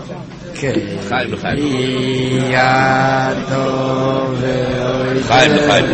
לחיים, לחיים. לחיים, לחיים.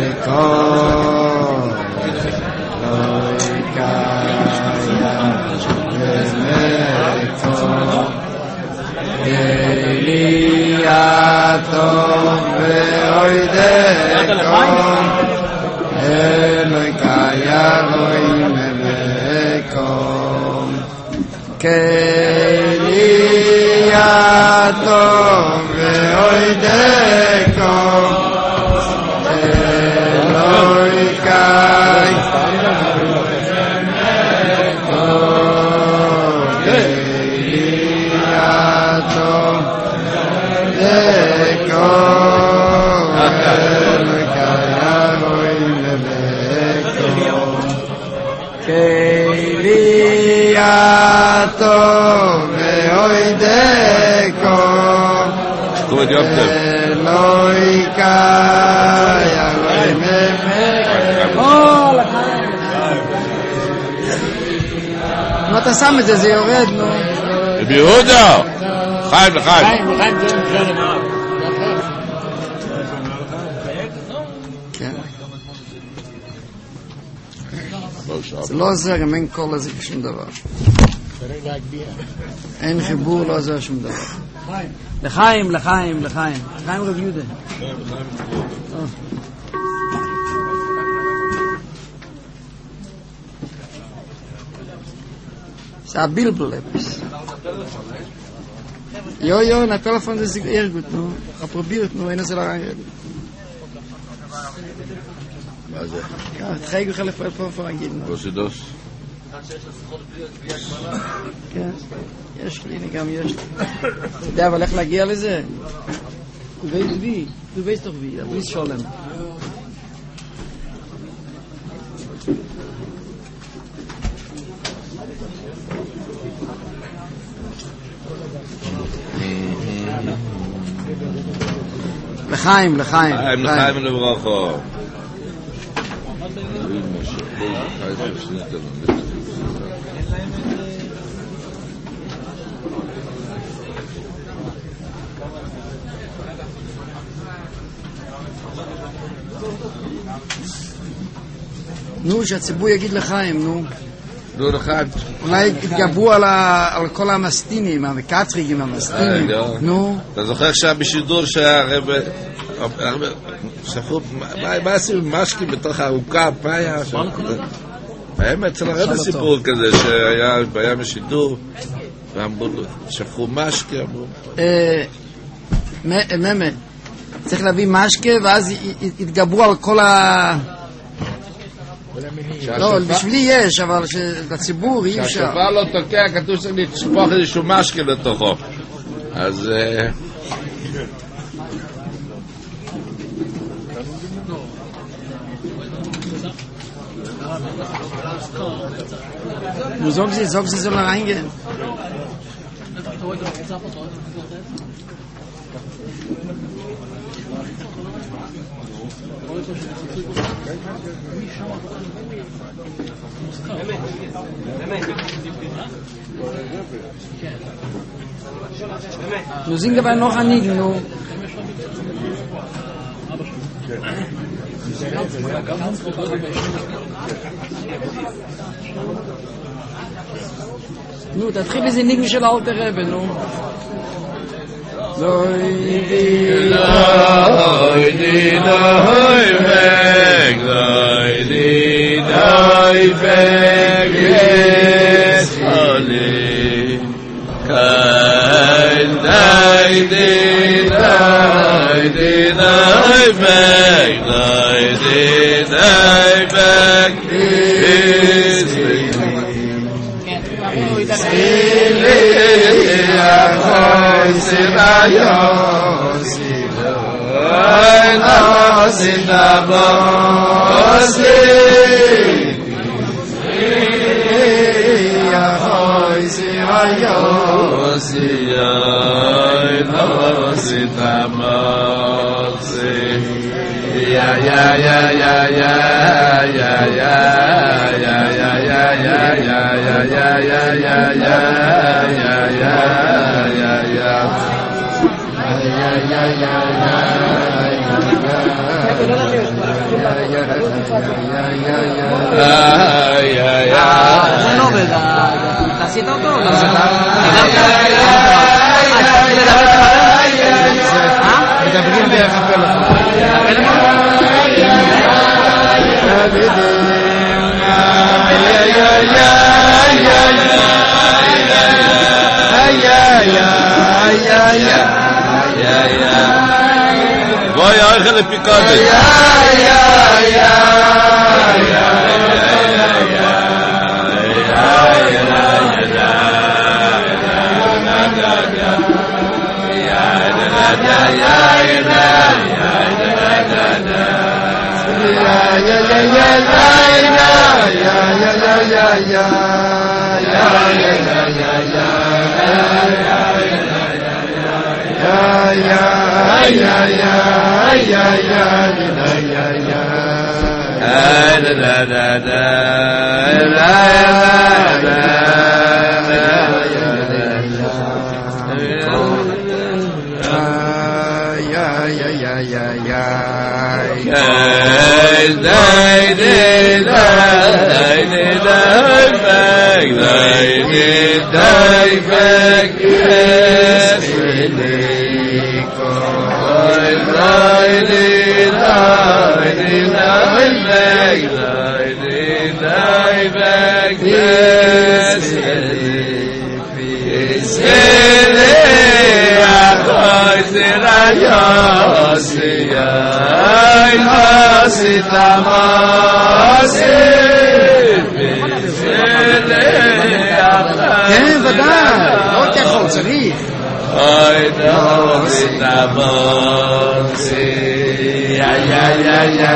אם אתה שם את זה, זה יורד, נו. ביהודה! חיים, לחיים. כן. זה לא עוזר, גם אין קול לזה שום דבר. אין חיבור, לא עוזר שום דבר. לחיים, לחיים, לחיים. לחיים רב יהודה. זה הבלבל אפס. Jo, na Telefon ist sehr gut, no. Ich probiert nur eine Sache rein. Also, Ja, träge ich alle vorangehen. was ist das? Ja. יש לי גם יש. אתה יודע, אבל איך להגיע לזה? Du weißt wie? Du weißt doch wie, aber ist schon. לחיים, לחיים. לחיים, לחיים ולברכה. נו, שהציבור יגיד לחיים, נו. נו, לחיים. אולי יתגברו על כל המסטינים, המקטריגים, המסטינים. נו. אתה זוכר שהיה בשידור שהרב... שפרו... מה עשו משקים בתוך הארוכה, פאיה? היה אצל הרב סיפור כזה, שהיה בעיה בשידור, ואמרו לו, שפרו משקי, אמרו... ממה. צריך להביא משקה, ואז יתגברו על כל ה... לא, בשבילי יש, אבל לציבור אי אפשר. כשהשופר לא תוקע, כתוב שצריך לשפוך איזשהו משקה לתוכו. אז... Du sagst sie soll reingehen. Du singen aber noch an Nigen, nu. נו, תתחיל איזה ניגן של האלטר רבי, נו. לוי די בג יש עלי כאן די בג לא עובד, עשית אותו? לא מדברים דרך הפלאפון. בואי אוכל לפיקודת. כן, ודאי, לא ככל, צריך. אוי דורסי תמוסי יא יא יא יא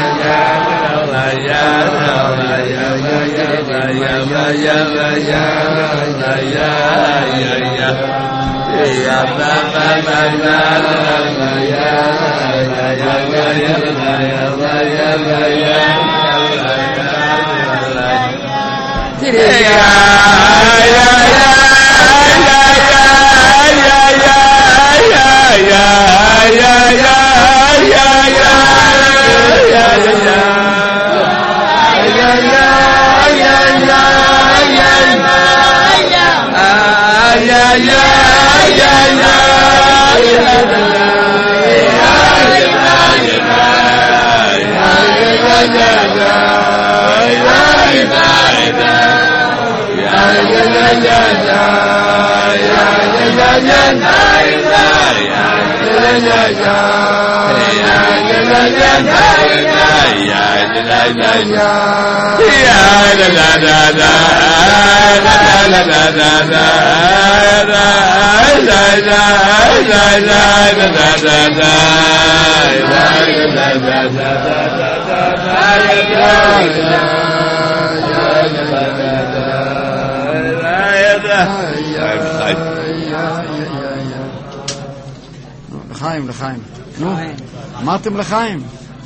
לחיים, לחיים. נו, אמרתם לחיים.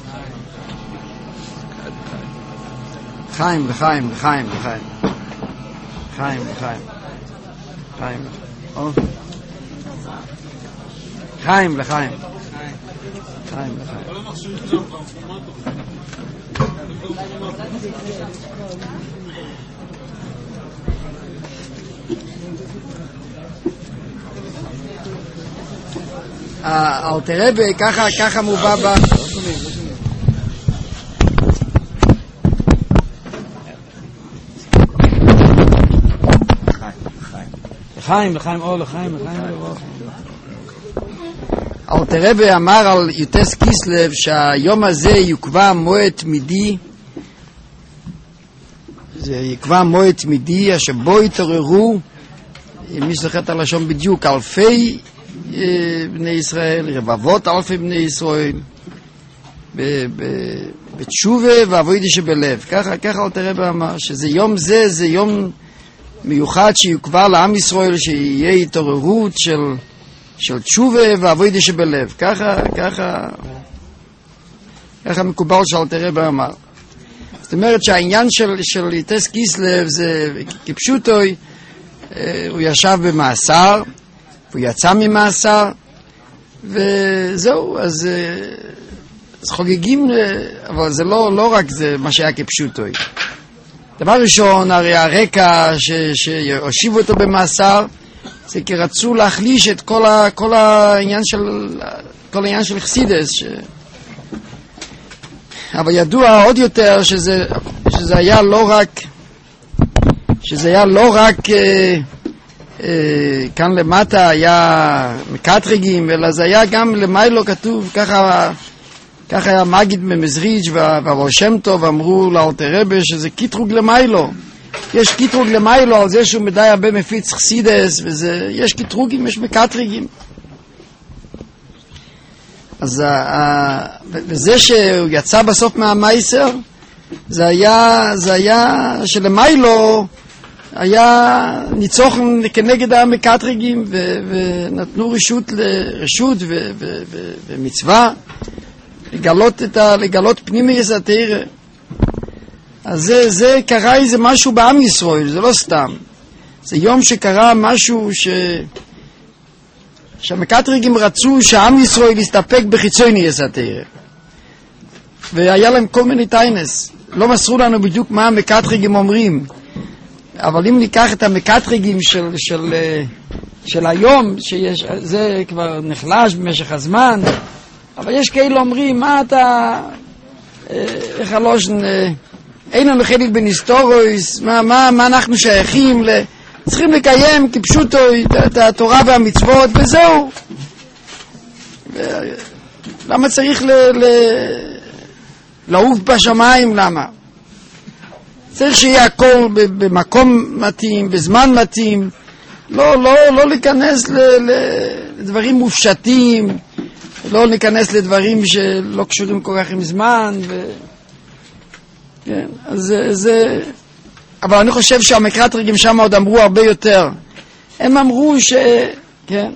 חיים, לחיים, לחיים, לחיים. חיים, לחיים. חיים, חיים, לחיים. חיים, לחיים. אלתר רבי, ככה מובא ב... לחיים, לחיים, או לחיים, לחיים. אלתר רבי אמר על יוטס קיסלב שהיום הזה יקבע מועד תמידי, זה יקבע מועד תמידי אשר בו יתעוררו, מי שזוכר את הלשון בדיוק, אלפי בני ישראל, רבבות אלפי בני ישראל, בתשובה ועבודה שבלב. ככה אלתר רבי אמר, שזה יום זה יום מיוחד שיוקבע לעם ישראל, שיהיה התעוררות של תשובה ועבודה שבלב. ככה מקובל שאלתר רבי אמר. זאת אומרת שהעניין של יוטס קיסלב זה כפשוטו, הוא ישב במאסר, הוא יצא ממאסר, וזהו, אז חוגגים, אבל זה לא רק זה מה שהיה כפשוטוי. דבר ראשון, הרי הרקע שהושיבו אותו במאסר, זה כי רצו להחליש את כל העניין של חסידס. אבל ידוע עוד יותר שזה היה לא רק כאן למטה היה מקטרגים, אלא זה היה גם למיילו כתוב, ככה היה מגיד במזריץ' והבעל שם טוב אמרו לאלתר רבי שזה קיטרוג למיילו. יש קיטרוג למיילו על זה שהוא מדי הרבה מפיץ חסידס, יש קיטרוגים, יש מקטרגים. אז וזה שהוא יצא בסוף מהמייסר, זה היה שלמיילו היה ניצוח כנגד המקטרגים, ונתנו רשות ומצווה לגלות פנימי יסתר. אז זה קרה איזה משהו בעם ישראל, זה לא סתם. זה יום שקרה משהו שהמקטרגים רצו שעם ישראל יסתפק בחיצוני יסתר. והיה להם כל מיני טיינס. לא מסרו לנו בדיוק מה המקטרגים אומרים. אבל אם ניקח את המקטרגים של היום, זה כבר נחלש במשך הזמן, אבל יש כאלה אומרים, מה אתה, איך הלושן, אין לנו חלק בניסטורויס, מה אנחנו שייכים, צריכים לקיים כפשוטו את התורה והמצוות, וזהו. למה צריך לעוף בשמיים, למה? צריך שיהיה הכל במקום מתאים, בזמן מתאים, לא להיכנס לדברים מופשטים, לא להיכנס לדברים שלא קשורים כל כך עם זמן, כן, אז זה, אבל אני חושב שהמקטרגים שם עוד אמרו הרבה יותר. הם אמרו כן,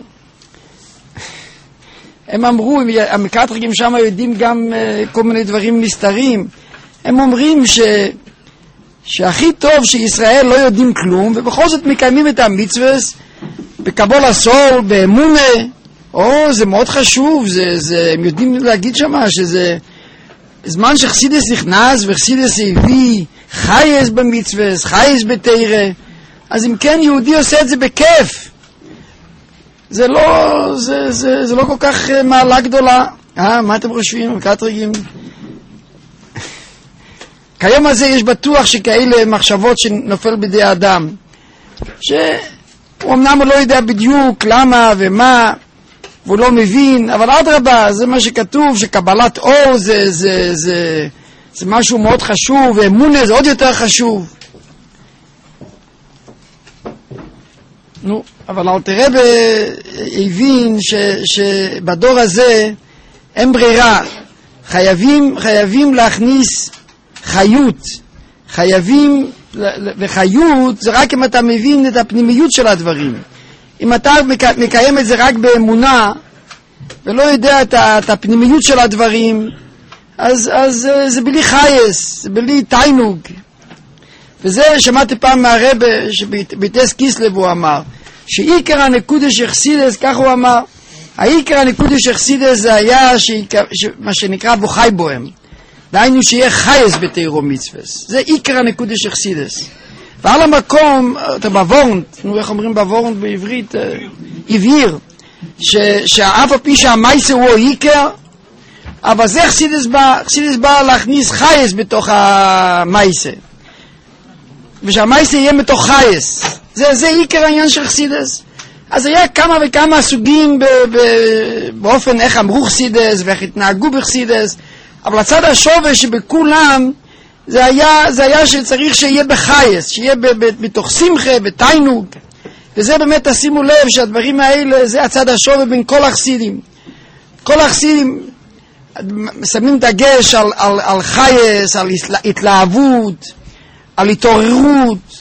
הם אמרו, המקטרגים שם יודעים גם כל מיני דברים נסתרים. הם אומרים שהכי טוב שישראל לא יודעים כלום, ובכל זאת מקיימים את המצוות בקבול הסול, באמונה. זה מאוד חשוב, הם יודעים להגיד שמה שזה זמן שחסידס נכנס וחסידס הביא חייס במצוות, חייס בתורה. אז אם כן יהודי עושה את זה בכיף, זה לא כל כך מעלה גדולה. מה אתם חושבים? מקטרגים? כיום הזה יש בטוח שכאלה מחשבות שנופל בידי האדם, שהוא אמנם לא יודע בדיוק למה ומה, והוא לא מבין, אבל אדרבה, זה מה שכתוב, שקבלת אור זה משהו מאוד חשוב, ואמונה זה עוד יותר חשוב. אבל אלתר רבי הבין שבדור הזה אין ברירה, חייבים להכניס חיות, וחיות זה רק אם אתה מבין את הפנימיות של הדברים. אם אתה מקיים את זה רק באמונה ולא יודע את הפנימיות של הדברים, אז זה בלי חייס, זה בלי תיינוג. וזה שמעתי פעם מהרבי שביטס קיסלב הוא אמר שעיקר הנקודה של חסידס, כך הוא אמר, העיקר הנקודה של חסידס זה היה מה שנקרא בוחי בוהם, דהיינו שיהיה חייס בתורה ומצוות. זה עיקר הנקודה של חסידס. ועל המקום, אתה בוורנט, איך אומרים בוורנט בעברית? הבהיר, שאף על פי שהמייסה הוא עיקר, אבל זה חסידס בא להכניס חייס בתוך המייסה. ושהמייסה יהיה מתוך חייס. זה עיקר העניין של חסידס. אז היה כמה וכמה סוגים באופן איך אמרו חסידס ואיך התנהגו בחסידס, אבל הצד השווה שבכולם זה היה שצריך שיהיה בחייס, שיהיה בתוך שמחה, בתיינוג. וזה באמת, תשימו לב שהדברים האלה, זה הצד השווה בין כל החסידים. כל החסידים שמים דגש על חייס, על התלהבות, על התעוררות,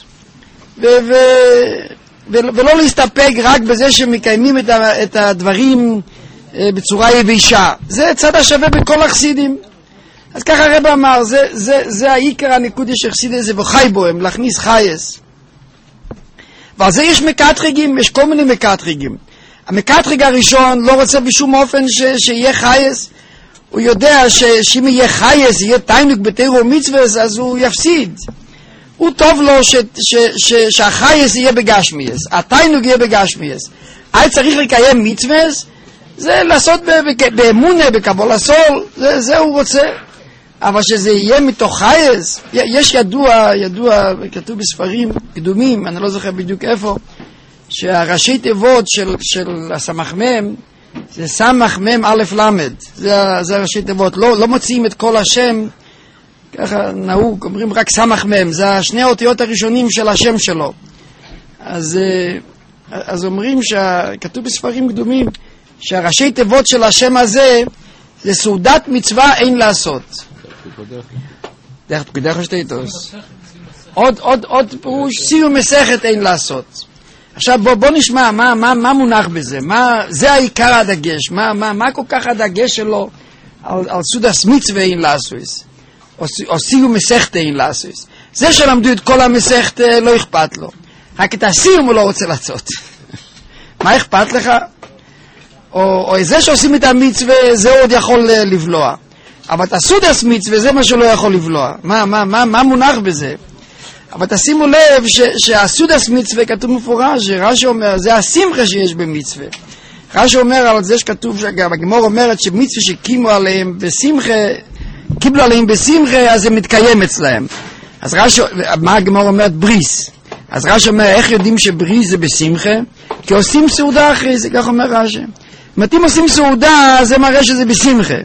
ולא להסתפק רק בזה שמקיימים את הדברים בצורה יבשה. זה צד השווה בכל החסידים. אז ככה הרב אמר, זה העיקר הנקודה של חסידס, זה וחי בוהם, להכניס חייס. ועל זה יש מקטרגים, יש כל מיני מקטרגים. המקטרג הראשון לא רוצה בשום אופן שיהיה חייס. הוא יודע שאם יהיה חייס, יהיה תיינוק בתורה ומצווה, אז הוא יפסיד. הוא טוב לו שהחייס יהיה בגשמיאס, התיינוק יהיה בגשמיאס. היה צריך לקיים מצווה, זה לעשות באמונה, בקבלה סול, זה הוא רוצה. אבל שזה יהיה מתוך חייס, יש ידוע, כתוב בספרים קדומים, אני לא זוכר בדיוק איפה, שהראשי תיבות של הסמ"ם, זה סמ"ם א' למד, זה ראשי תיבות, לא מוציאים את כל השם, ככה נהוג, אומרים רק סמ"ם, זה השני האותיות הראשונים של השם שלו. אז אומרים שכתוב בספרים קדומים, שהראשי תיבות של השם הזה, זה סעודת מצווה אין לעשות. דרך פקודך שתיתוס. עוד פירוש, סיום מסכת אין לעשות. עכשיו בוא נשמע מה מונח בזה, זה העיקר הדגש, מה כל כך הדגש שלו על סעודת מצווה אין לעשות, או סיום מסכת אין לעשות. זה שלמדו את כל המסכת לא אכפת לו, רק את הסיום הוא לא רוצה לעשות. מה אכפת לך? או זה שעושים את המצווה, זה עוד יכול לבלוע. אבל את הסעודת מצווה, זה מה שלא יכול לבלוע. מה מונח בזה? אבל תשימו לב שהסעודת מצווה כתוב מפורש, רש"י אומר, זה השמחה שיש במצווה. רש"י אומר על זה שכתוב, הגמרא אומרת שמצווה שקימו עליהם בשמחה, קיבלו עליהם בשמחה, אז זה מתקיים אצלהם. אז רש"י, מה הגמרא אומרת? בריס. אז רש"י אומר, איך יודעים שבריס זה בשמחה? כי עושים סעודה אחרי זה, כך אומר רש"י. אם עושים סעודה, זה מראה שזה בשמחה.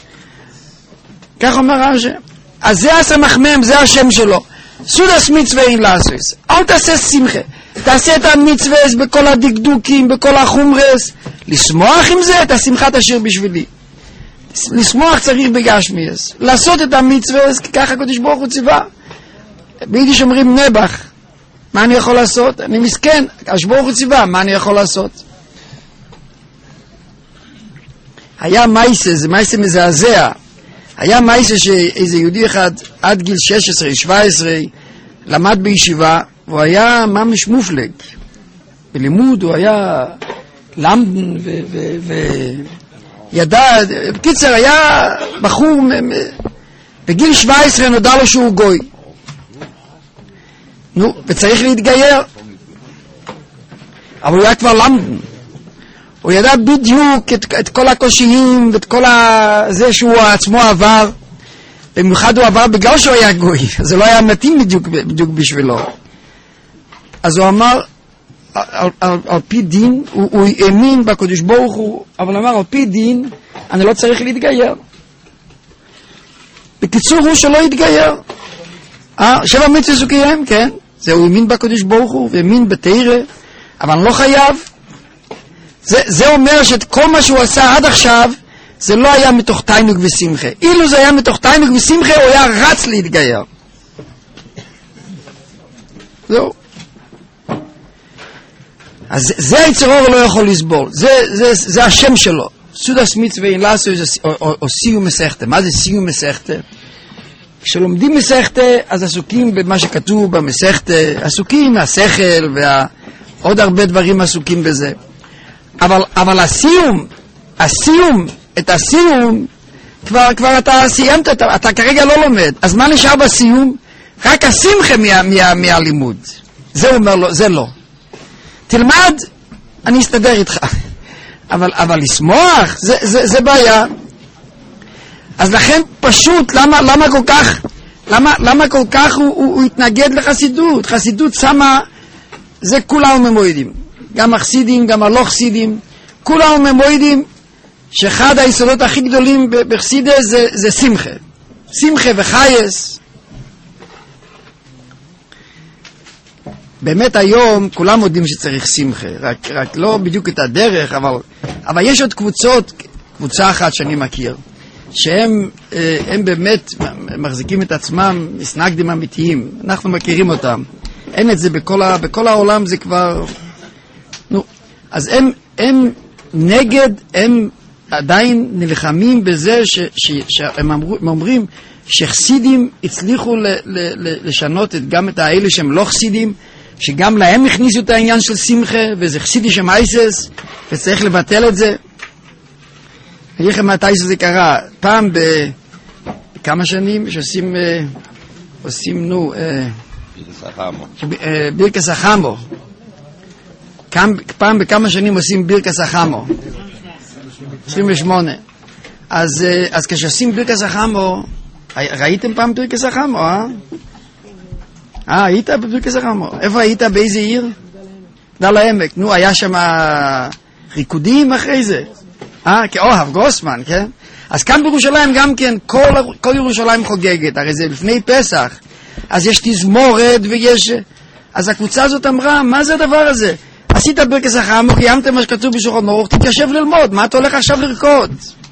כך אומר רש"י. אז זה הסמ"ם, זה השם שלו. סעודת מצווה אין לעשות. אל תעשה שמחה. תעשה את המצווה בכל הדקדוקים, בכל החומרס. לשמוח עם זה, את השמחה תשאיר בשבילי. לשמוח צריך בגשמיאס. לעשות את המצווה, ככה הקדוש ברוך הוא ציווה. ביידיש אומרים נבח. מה אני יכול לעשות? אני מסכן. הקדוש ברוך הוא ציווה, מה אני יכול לעשות? היה מייסה, זה מייסה מזעזע. היה מייסה שאיזה יהודי אחד עד גיל 16-17 למד בישיבה, והוא היה ממש מופלג. בלימוד הוא היה למדן וידע, בקיצר היה בחור, בגיל 17 נודע לו שהוא גוי. נו, וצריך להתגייר. אבל הוא היה כבר למדן. הוא ידע בדיוק את כל הקושיים ואת כל זה שהוא עצמו עבר. במיוחד הוא עבר בגלל שהוא היה גוי. זה לא היה מתאים בדיוק בשבילו. אז הוא אמר, על פי דין, הוא האמין בקדוש ברוך הוא, אבל אמר, על פי דין, אני לא צריך להתגייר. בקיצור הוא שלא יתגייר. 7 מצוות הוא קיים, כן. זה הוא האמין בקדוש ברוך הוא, והאמין בתורה, אבל אני לא חייב. זה אומר שאת כל מה שהוא עשה עד עכשיו, זה לא היה מתוך תיינוק ושמחה. אילו זה היה מתוך תיינוק ושמחה, הוא היה רץ להתגייר. זהו. אז זה היצר אור לא יכול לסבול. זה השם שלו. סעודת מצווה אין לעשות, או סיום מסכתה. מה זה סיום מסכתה? כשלומדים מסכתה, אז עסוקים במה שכתוב במסכתה, עסוקים מהשכל, ועוד הרבה דברים עסוקים בזה. אבל את הסיום, כבר אתה סיימת, אתה כרגע לא לומד. אז מה נשאר בסיום? רק השמחה מהלימוד. זה אומר לו, זה לא. תלמד, אני אסתדר איתך. אבל לשמוח, זה בעיה. אז לכן פשוט, למה כל כך הוא התנגד לחסידות? חסידות שמה, זה כולם ממועדים. גם החסידים, גם הלא חסידים, כולם ממועדים שאחד היסודות הכי גדולים בחסידה זה שמחה. שמחה וחייס. באמת היום כולם יודעים שצריך שמחה, רק לא בדיוק את הדרך, אבל יש עוד קבוצה אחת שאני מכיר, שהם באמת מחזיקים את עצמם מסנגדים אמיתיים, אנחנו מכירים אותם, אין את זה בכל העולם, זה כבר, נו, אז הם נגד, הם עדיין נלחמים בזה שהם אומרים שחסידים הצליחו לשנות גם את האלה שהם לא חסידים, שגם להם הכניסו את העניין של שמחה, וזה חסידיש המייסס, וצריך לבטל את זה. אני אגיד לכם מתי זה קרה. פעם בכמה שנים שעושים, בירקס החמו. פעם בכמה שנים עושים בירקס החמו. 28. אז כשעושים בירקס החמו, ראיתם פעם בירקס החמו, היית בבירקס החמו? איפה היית? באיזה עיר? דל העמק. נו, היה שם ריקודים אחרי זה. כאוהב גוסמן, כן? אז כאן בירושלים גם כן, כל ירושלים חוגגת, הרי זה לפני פסח. אז יש תזמורת ויש... אז הקבוצה הזאת אמרה, מה זה הדבר הזה? עשית בירקס החמו, קיימת מה שכתוב בשולחן ערוך, תתיישב ללמוד, מה אתה הולך עכשיו לרקוד?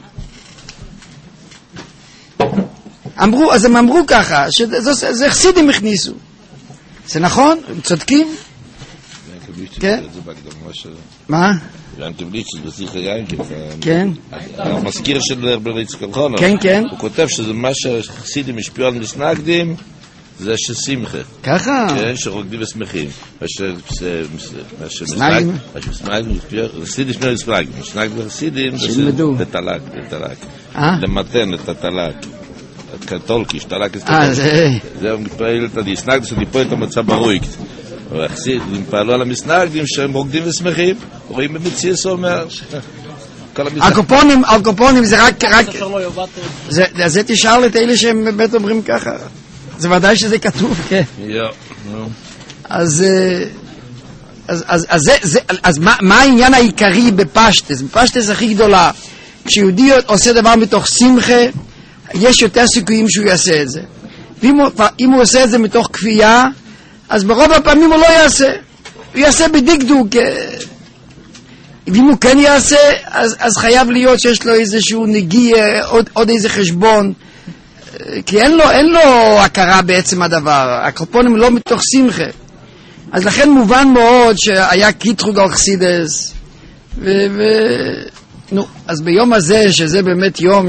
אז הם אמרו ככה, שזה חסידים הכניסו. זה נכון? הם צודקים? כן? מה? כן. המזכיר של רבי יצחק אלחונוב. כן, כן. הוא כותב שזה מה שחסידים השפיעו על מסנגדים, זה ששמחה. ככה? כן, שרוקדים ושמחים. מסנגדים? חסידים השפיעו על מסנגדים. מסנגדים וחסידים זה תתלק. למתן את התלק. קתולקיש, תלק זה מתפעל את המסנגדים שדיפו את המצב ברויקט. והחסידים פעלו על המסנגדים שהם רוקדים ושמחים. רואים במציאס אומר אלקופונים זה רק זה תשאל את אלה שהם באמת אומרים ככה, זה ודאי שזה כתוב, כן. אז מה העניין העיקרי בפשטס? בפשטס הכי גדולה, כשיהודי עושה דבר מתוך שמחה, יש יותר סיכויים שהוא יעשה את זה. ואם הוא עושה את זה מתוך כפייה, אז ברוב הפעמים הוא לא יעשה, הוא יעשה בדקדוק. ואם הוא כן יעשה, אז חייב להיות שיש לו איזשהו נגיע, עוד איזה חשבון, כי אין לו הכרה בעצם הדבר. הקופונים לא מתוך שמחה. אז לכן מובן מאוד שהיה קיטרוג על חסידס, נו, אז ביום הזה, שזה באמת יום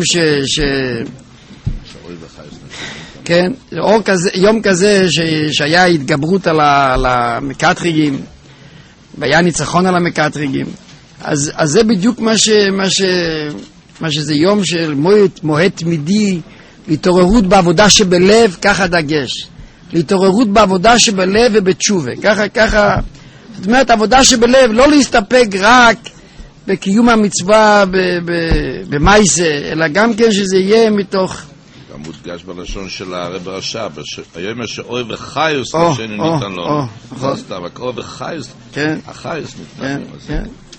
כן, יום כזה שהיה התגברות על המקטריגים, והיה ניצחון על המקטריגים, אז זה בדיוק מה שזה יום של מועד תמידי, להתעוררות בעבודה שבלב, ככה דגש, להתעוררות בעבודה שבלב ובתשובה, ככה, זאת אומרת, עבודה שבלב, לא להסתפק רק בקיום המצווה במייסה, אלא גם כן שזה יהיה מתוך... גם מודגש בלשון של הרב רש"ב, היום שאוהב וחיוס נשאנו ניתן לו. לא סתם, רק אוהב וחיוס, החיוס ניתן לו.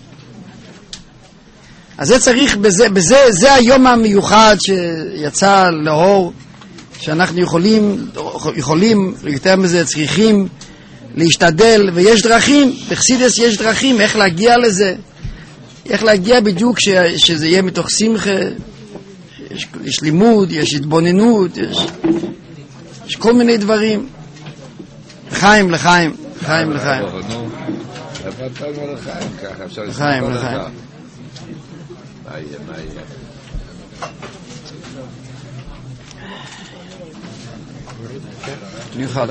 אז זה צריך, זה היום המיוחד שיצא לאור, שאנחנו יכולים, יותר מזה צריכים להשתדל, ויש דרכים, בחסידס יש דרכים, איך להגיע לזה, איך להגיע בדיוק שזה יהיה מתוך שמחה, יש לימוד, יש התבוננות, יש כל מיני דברים. לחיים. לחיים. נוכל.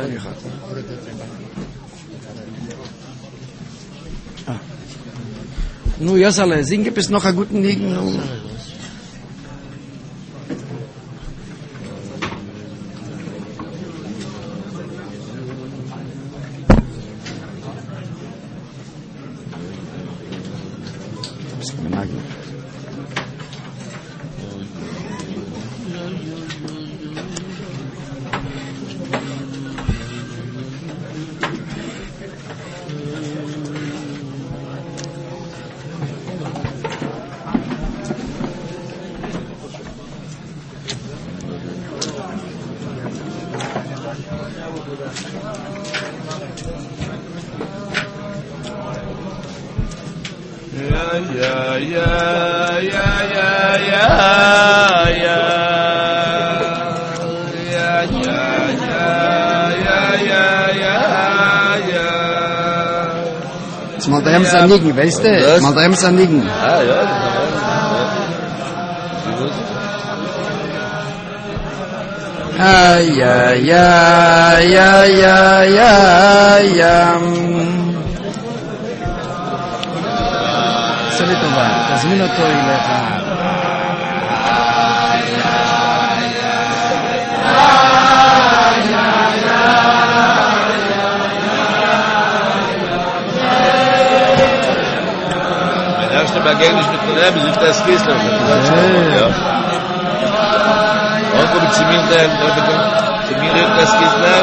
Nu, Josale, singe bis noch einen guten Liegen. Mal da haben sie anliegen, weißt du? Mal da haben sie anliegen. Ah, ja. ay ay ay ay ay ay עשה לי טובה, תזמין אותו אליך. Erste Begegnis mit dem Rebbe, sich das Kiesler. Und wo ich zu mir das Kiesler.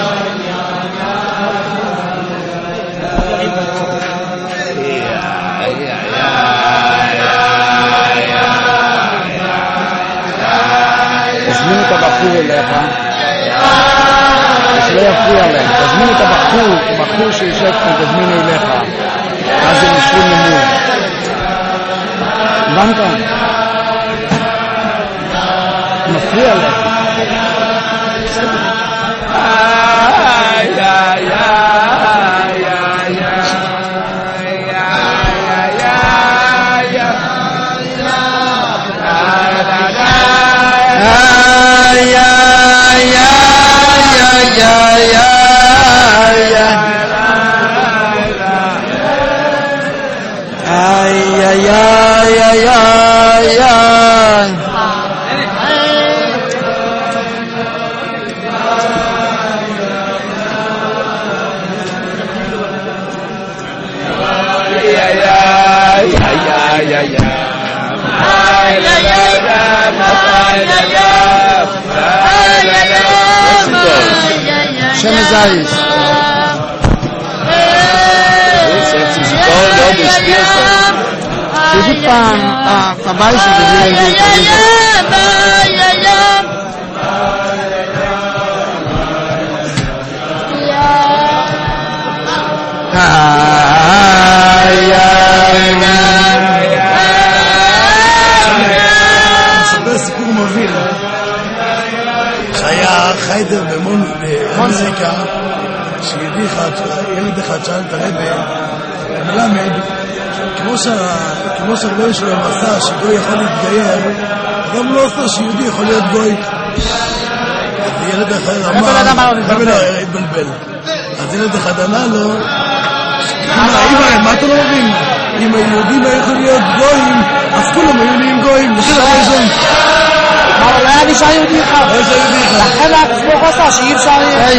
תזמין את הבחור אליך, שלא יפריע להם. תזמין את הבחור שישב כאן, תזמין אליך. אז הם ישבים ממול. הבנת? מפריע להם. שמש זייס תגיד פעם הבית שלי סיפור מוביל שהיה חיידר במונזיקה שיהודי אחד, ילד אחד שאל את הרבי מלמד כמו שהרבי שלו עשה שגוי יכול להתגייר גם לא עושה שיהודי יכול להיות גוי אז ילד אחד אמר התבלבל אז ילד אחד ענה לו מה אתה לא מבין? אם היהודים היו יכולים להיות גויים אז כולם היו נהיים גויים אבל היה נשאר יהודי אחד לכן הקצבוך עשה שאי אפשר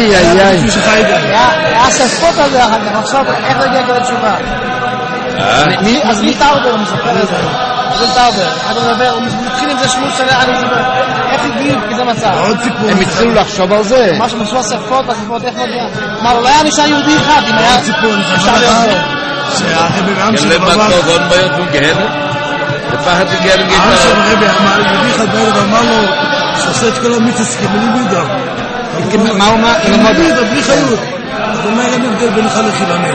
השפות הזה עכשיו איך נגיע כדי תשובה אז מי טאובר הוא מספר את זה זה טאובר הוא מתחיל עם זה שמות של איך הגיעו כזה מצב הם התחילו לחשוב על זה מה שמשהו השפות איך נגיע אמר אולי היה נשאר יהודי אחד אם היה אפשר להיות כן למטות עוד בעיות מוגהנת לפחד תגיע לגיל הרבי אמר, יהודי אחד בערב אמר לו שעושה את כל המיצס כמליבידו מה הוא אמר? כמליבידו, בלי חיות אז הוא אומר, אין הבדל בינך לחילוני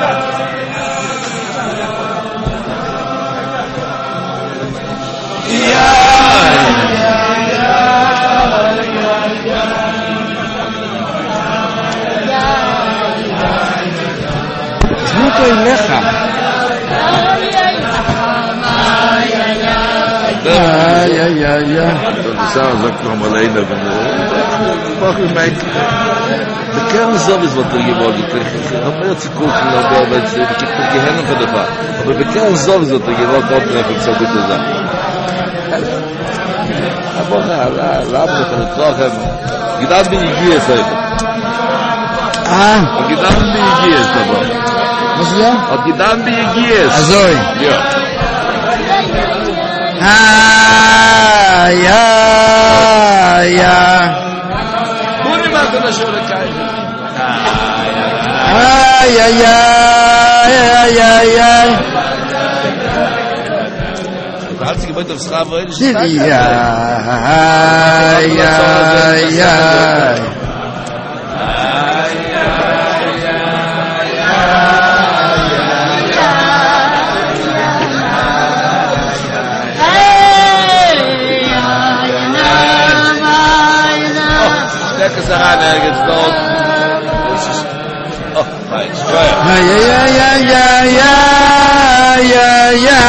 תזמין אותו אליך איי איי איי בסדר, זה כבר מלאינה פחי מייקל בכאן זוביס בתרגיבות הרבה ציפור כאילו הרבה בכיפור גהנם ודבר אבל בכאן זוביס בתרגיבות עוד נפק סודית לזה הבוכה, למה אתה נתרוחם גידל בי הגיע סייפה גידל בי הגיע סבבה מה זה? גידל בי הגיע azoi ay ay ay בוני מה אתה נשאר לקיים ay ay ay ay ay Hat sich gemeint auf Schraub rein? Ja, ja, ja. Stecken Sie rein, geht's dort. Oh, nein, Steuer. Ja, ja, ja, ja, ja, ja.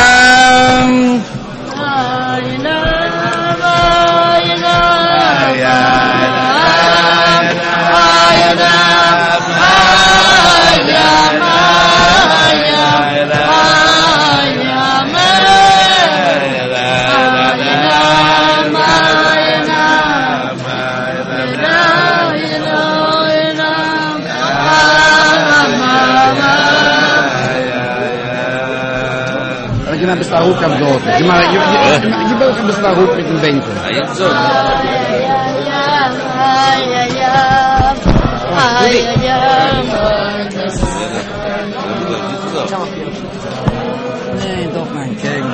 Ruck am dort. Gib euch ein bisschen Ruck mit dem Winkel. Nee, doch mein Kegen.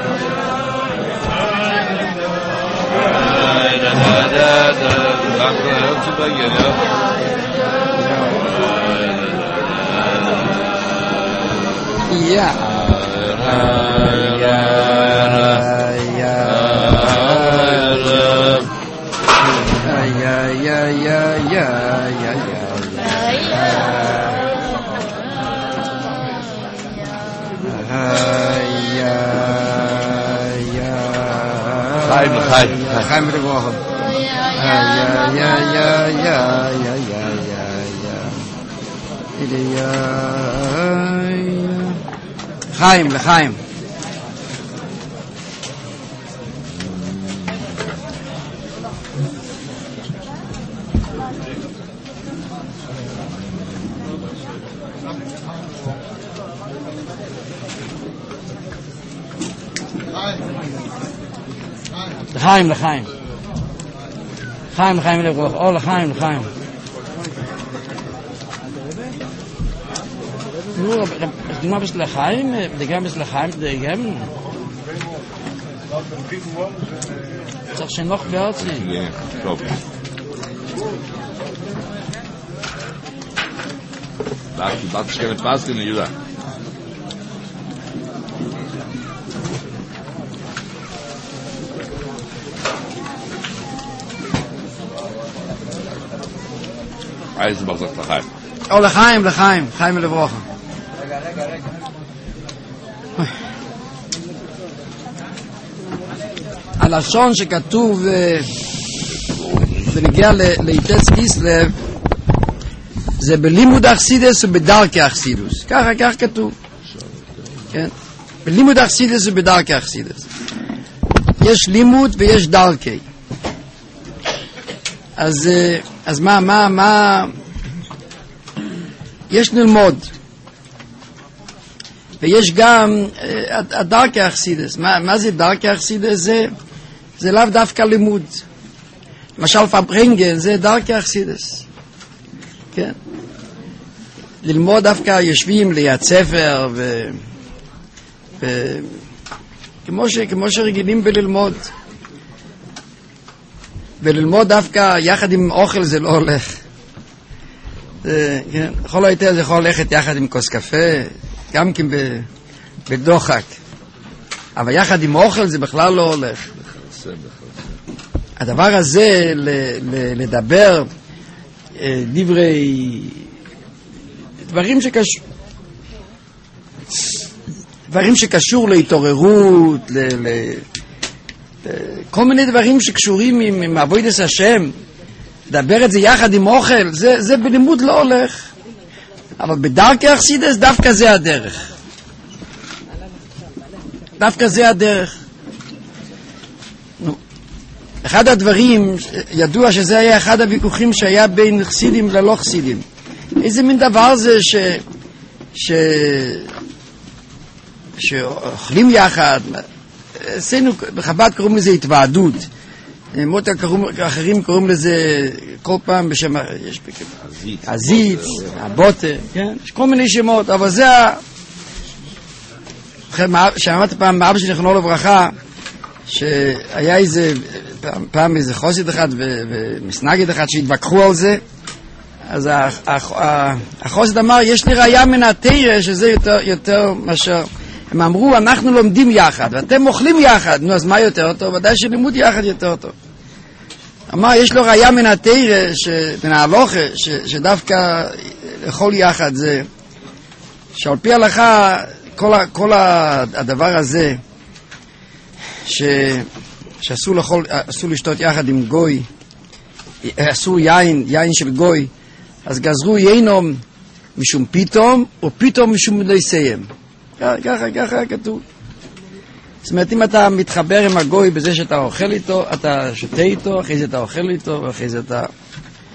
Ja. Gaan we de volgende. Chaim, לחיים. לחיים, לחיים. לחיים, לחיים לברוך. או לחיים, לחיים. נו, du mal bist לחיים, דגם bist לחיים, דגם. צריך שנוח בארצי. טוב. Warte, ich kann nicht passen, Juda. Eisenbach sagt לחיים. או לחיים, לחיים, חיים לברוכה. הלשון שכתוב ונגיע ליטס קיסלב זה בלימוד אכסידס ובדרכי אכסידוס. ככה כתוב. כן? בלימוד אכסידס ובדרכי אכסידס. יש לימוד ויש דרכי. אז מה יש ללמוד ויש גם הדרכי אכסידס. מה זה דרכי אכסידס? זה לאו דווקא לימוד. למשל פברנגן זה דרכי אכסידס. כן. ללמוד דווקא יושבים ליד ספר כמו שרגילים בללמוד. וללמוד דווקא יחד עם אוכל זה לא הולך. כן, יכול היותר זה יכול ללכת יחד עם כוס קפה, גם כן בדוחק. אבל יחד עם אוכל זה בכלל לא הולך. הדבר הזה, לדבר דברים שקשור להתעוררות, כל מיני דברים שקשורים עם עבודת השם, לדבר את זה יחד עם אוכל, זה בלימוד לא הולך. אבל בדרכי אכסידס דווקא זה הדרך. דווקא זה הדרך. אחד הדברים, ידוע שזה היה אחד הוויכוחים שהיה בין חסידים ללא חסידים. איזה מין דבר זה שאוכלים יחד. אצלנו בחב"ד קוראים לזה התוועדות. אחרים קוראים לזה כל פעם בשם הזית, הבוטר, כן? יש כל מיני שמות, אבל זה שמעתי פעם מאבא שלי זכרונו לברכה שהיה פעם איזה חסיד אחד ומסנגד אחד שהתווכחו על זה. אז החסיד אמר יש לי ראיה מן התורה שזה יותר מאשר הם אמרו אנחנו לומדים יחד ואתם אוכלים יחד, נו אז מה יותר טוב? ודאי שלימוד יחד יותר טוב. אמר יש לו ראיה מן התורה מן ההלכה שדווקא לאכול יחד זה שעל פי ההלכה כל הדבר הזה שאסור לשתות יחד עם גוי, אסור יין של גוי, אז גזרו ייnom משום פתאום או פתאום משום לא יסיים. ככה כתוב. זאת אומרת אם אתה מתחבר עם הגוי בזה שאתה אוכל איתו, אתה שותה איתו, אחרי זה אתה אוכל איתו, ואחרי זה אתה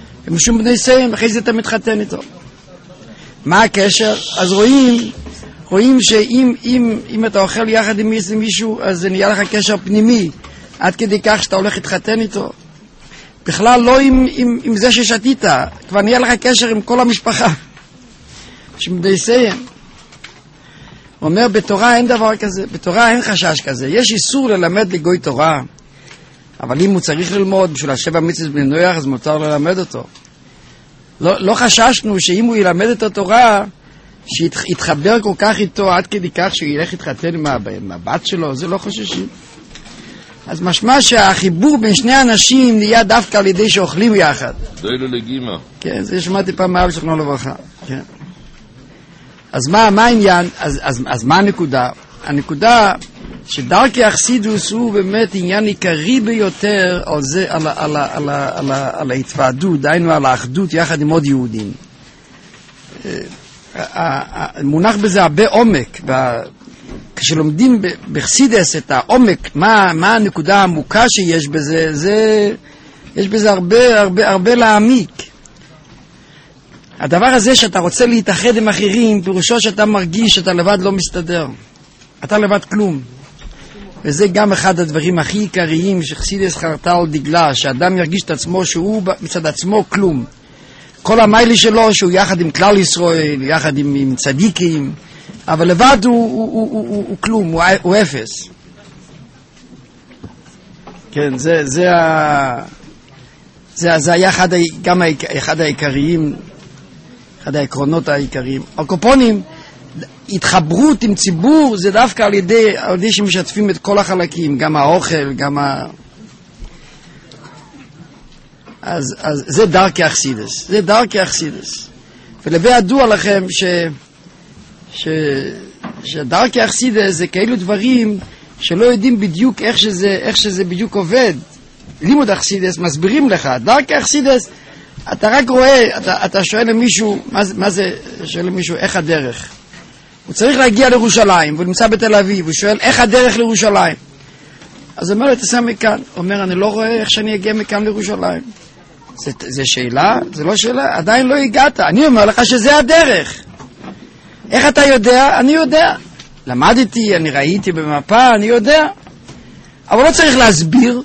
משום לא יסיים, אחרי זה אתה מתחתן איתו. מה הקשר? אז רואים רואים שאם אתה אוכל יחד עם מישהו, אז זה נהיה לך קשר פנימי, עד כדי כך שאתה הולך להתחתן איתו. בכלל לא עם זה ששתית, כבר נהיה לך קשר עם כל המשפחה. שמדייסיין. הוא אומר, בתורה אין דבר כזה, בתורה אין חשש כזה. יש איסור ללמד לגוי תורה, אבל אם הוא צריך ללמוד בשביל 7 מצוות בני נוח, אז מותר ללמד אותו. לא חששנו שאם הוא ילמד את התורה, שיתחבר כל כך איתו עד כדי כך שהוא ילך להתחתן עם הבת שלו, זה לא חוששים. אז משמע שהחיבור בין שני אנשים נהיה דווקא על ידי שאוכלים יחד. דוילו לגימה. כן, זה שמעתי פעם מאב שכנו לברכה. כן. אז מה העניין? אז מה הנקודה? הנקודה שדרכי אכסידוס הוא באמת עניין עיקרי ביותר על זה, על ההתוועדות, דהיינו על האחדות יחד עם עוד יהודים. מונח בזה הרבה עומק, כשלומדים בחסידס את העומק, מה הנקודה העמוקה שיש בזה, יש בזה הרבה להעמיק. הדבר הזה שאתה רוצה להתאחד עם אחרים, פירושו שאתה מרגיש שאתה לבד לא מסתדר. אתה לבד כלום. וזה גם אחד הדברים הכי עיקריים שחסידס חרתה על דגלה, שאדם ירגיש את עצמו שהוא מצד עצמו כלום. כל המיילי שלו שהוא יחד עם כלל ישראל, יחד עם צדיקים, אבל לבד הוא כלום, הוא אפס. כן, זה היה גם אחד העיקריים, אחד העקרונות העיקריים. הקופונים, התחברות עם ציבור זה דווקא על ידי שמשתפים את כל החלקים, גם האוכל, גם אז זה דרכי אכסידס, זה דרכי אכסידס. ולבי ידוע לכם שדרכי אכסידס זה כאלו דברים שלא יודעים בדיוק איך שזה בדיוק עובד. לימוד אכסידס מסבירים לך, דרכי אכסידס אתה רק רואה, אתה שואל למישהו, מה זה, שואל למישהו איך הדרך? הוא צריך להגיע לירושלים, והוא נמצא בתל אביב, הוא שואל איך הדרך לירושלים? אז הוא אומר לו, תסע מכאן. הוא אומר, אני לא רואה איך שאני אגיע מכאן לירושלים. זה שאלה? זה לא שאלה? עדיין לא הגעת. אני אומר לך שזה הדרך. איך אתה יודע? אני יודע. למדתי, אני ראיתי במפה, אני יודע. אבל לא צריך להסביר.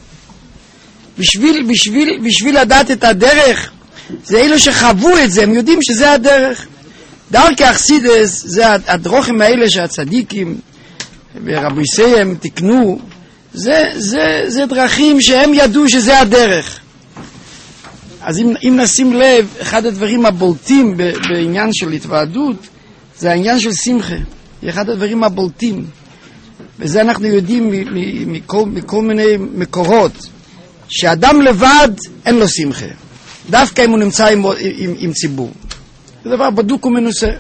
בשביל לדעת את הדרך, זה אלו שחוו את זה, הם יודעים שזה הדרך. דרכי אכסידס, זה הדרוכים האלה שהצדיקים ורבי סיים תקנו, זה דרכים שהם ידעו שזה הדרך. אז אם נשים לב, אחד הדברים הבולטים בעניין של התוועדות, זה העניין של שמחה. אחד הדברים הבולטים. וזה אנחנו יודעים מכל מיני מקורות. שאדם לבד אין לו שמחה. דווקא אם הוא נמצא עם ציבור. זה דבר בדוק ומנוסה.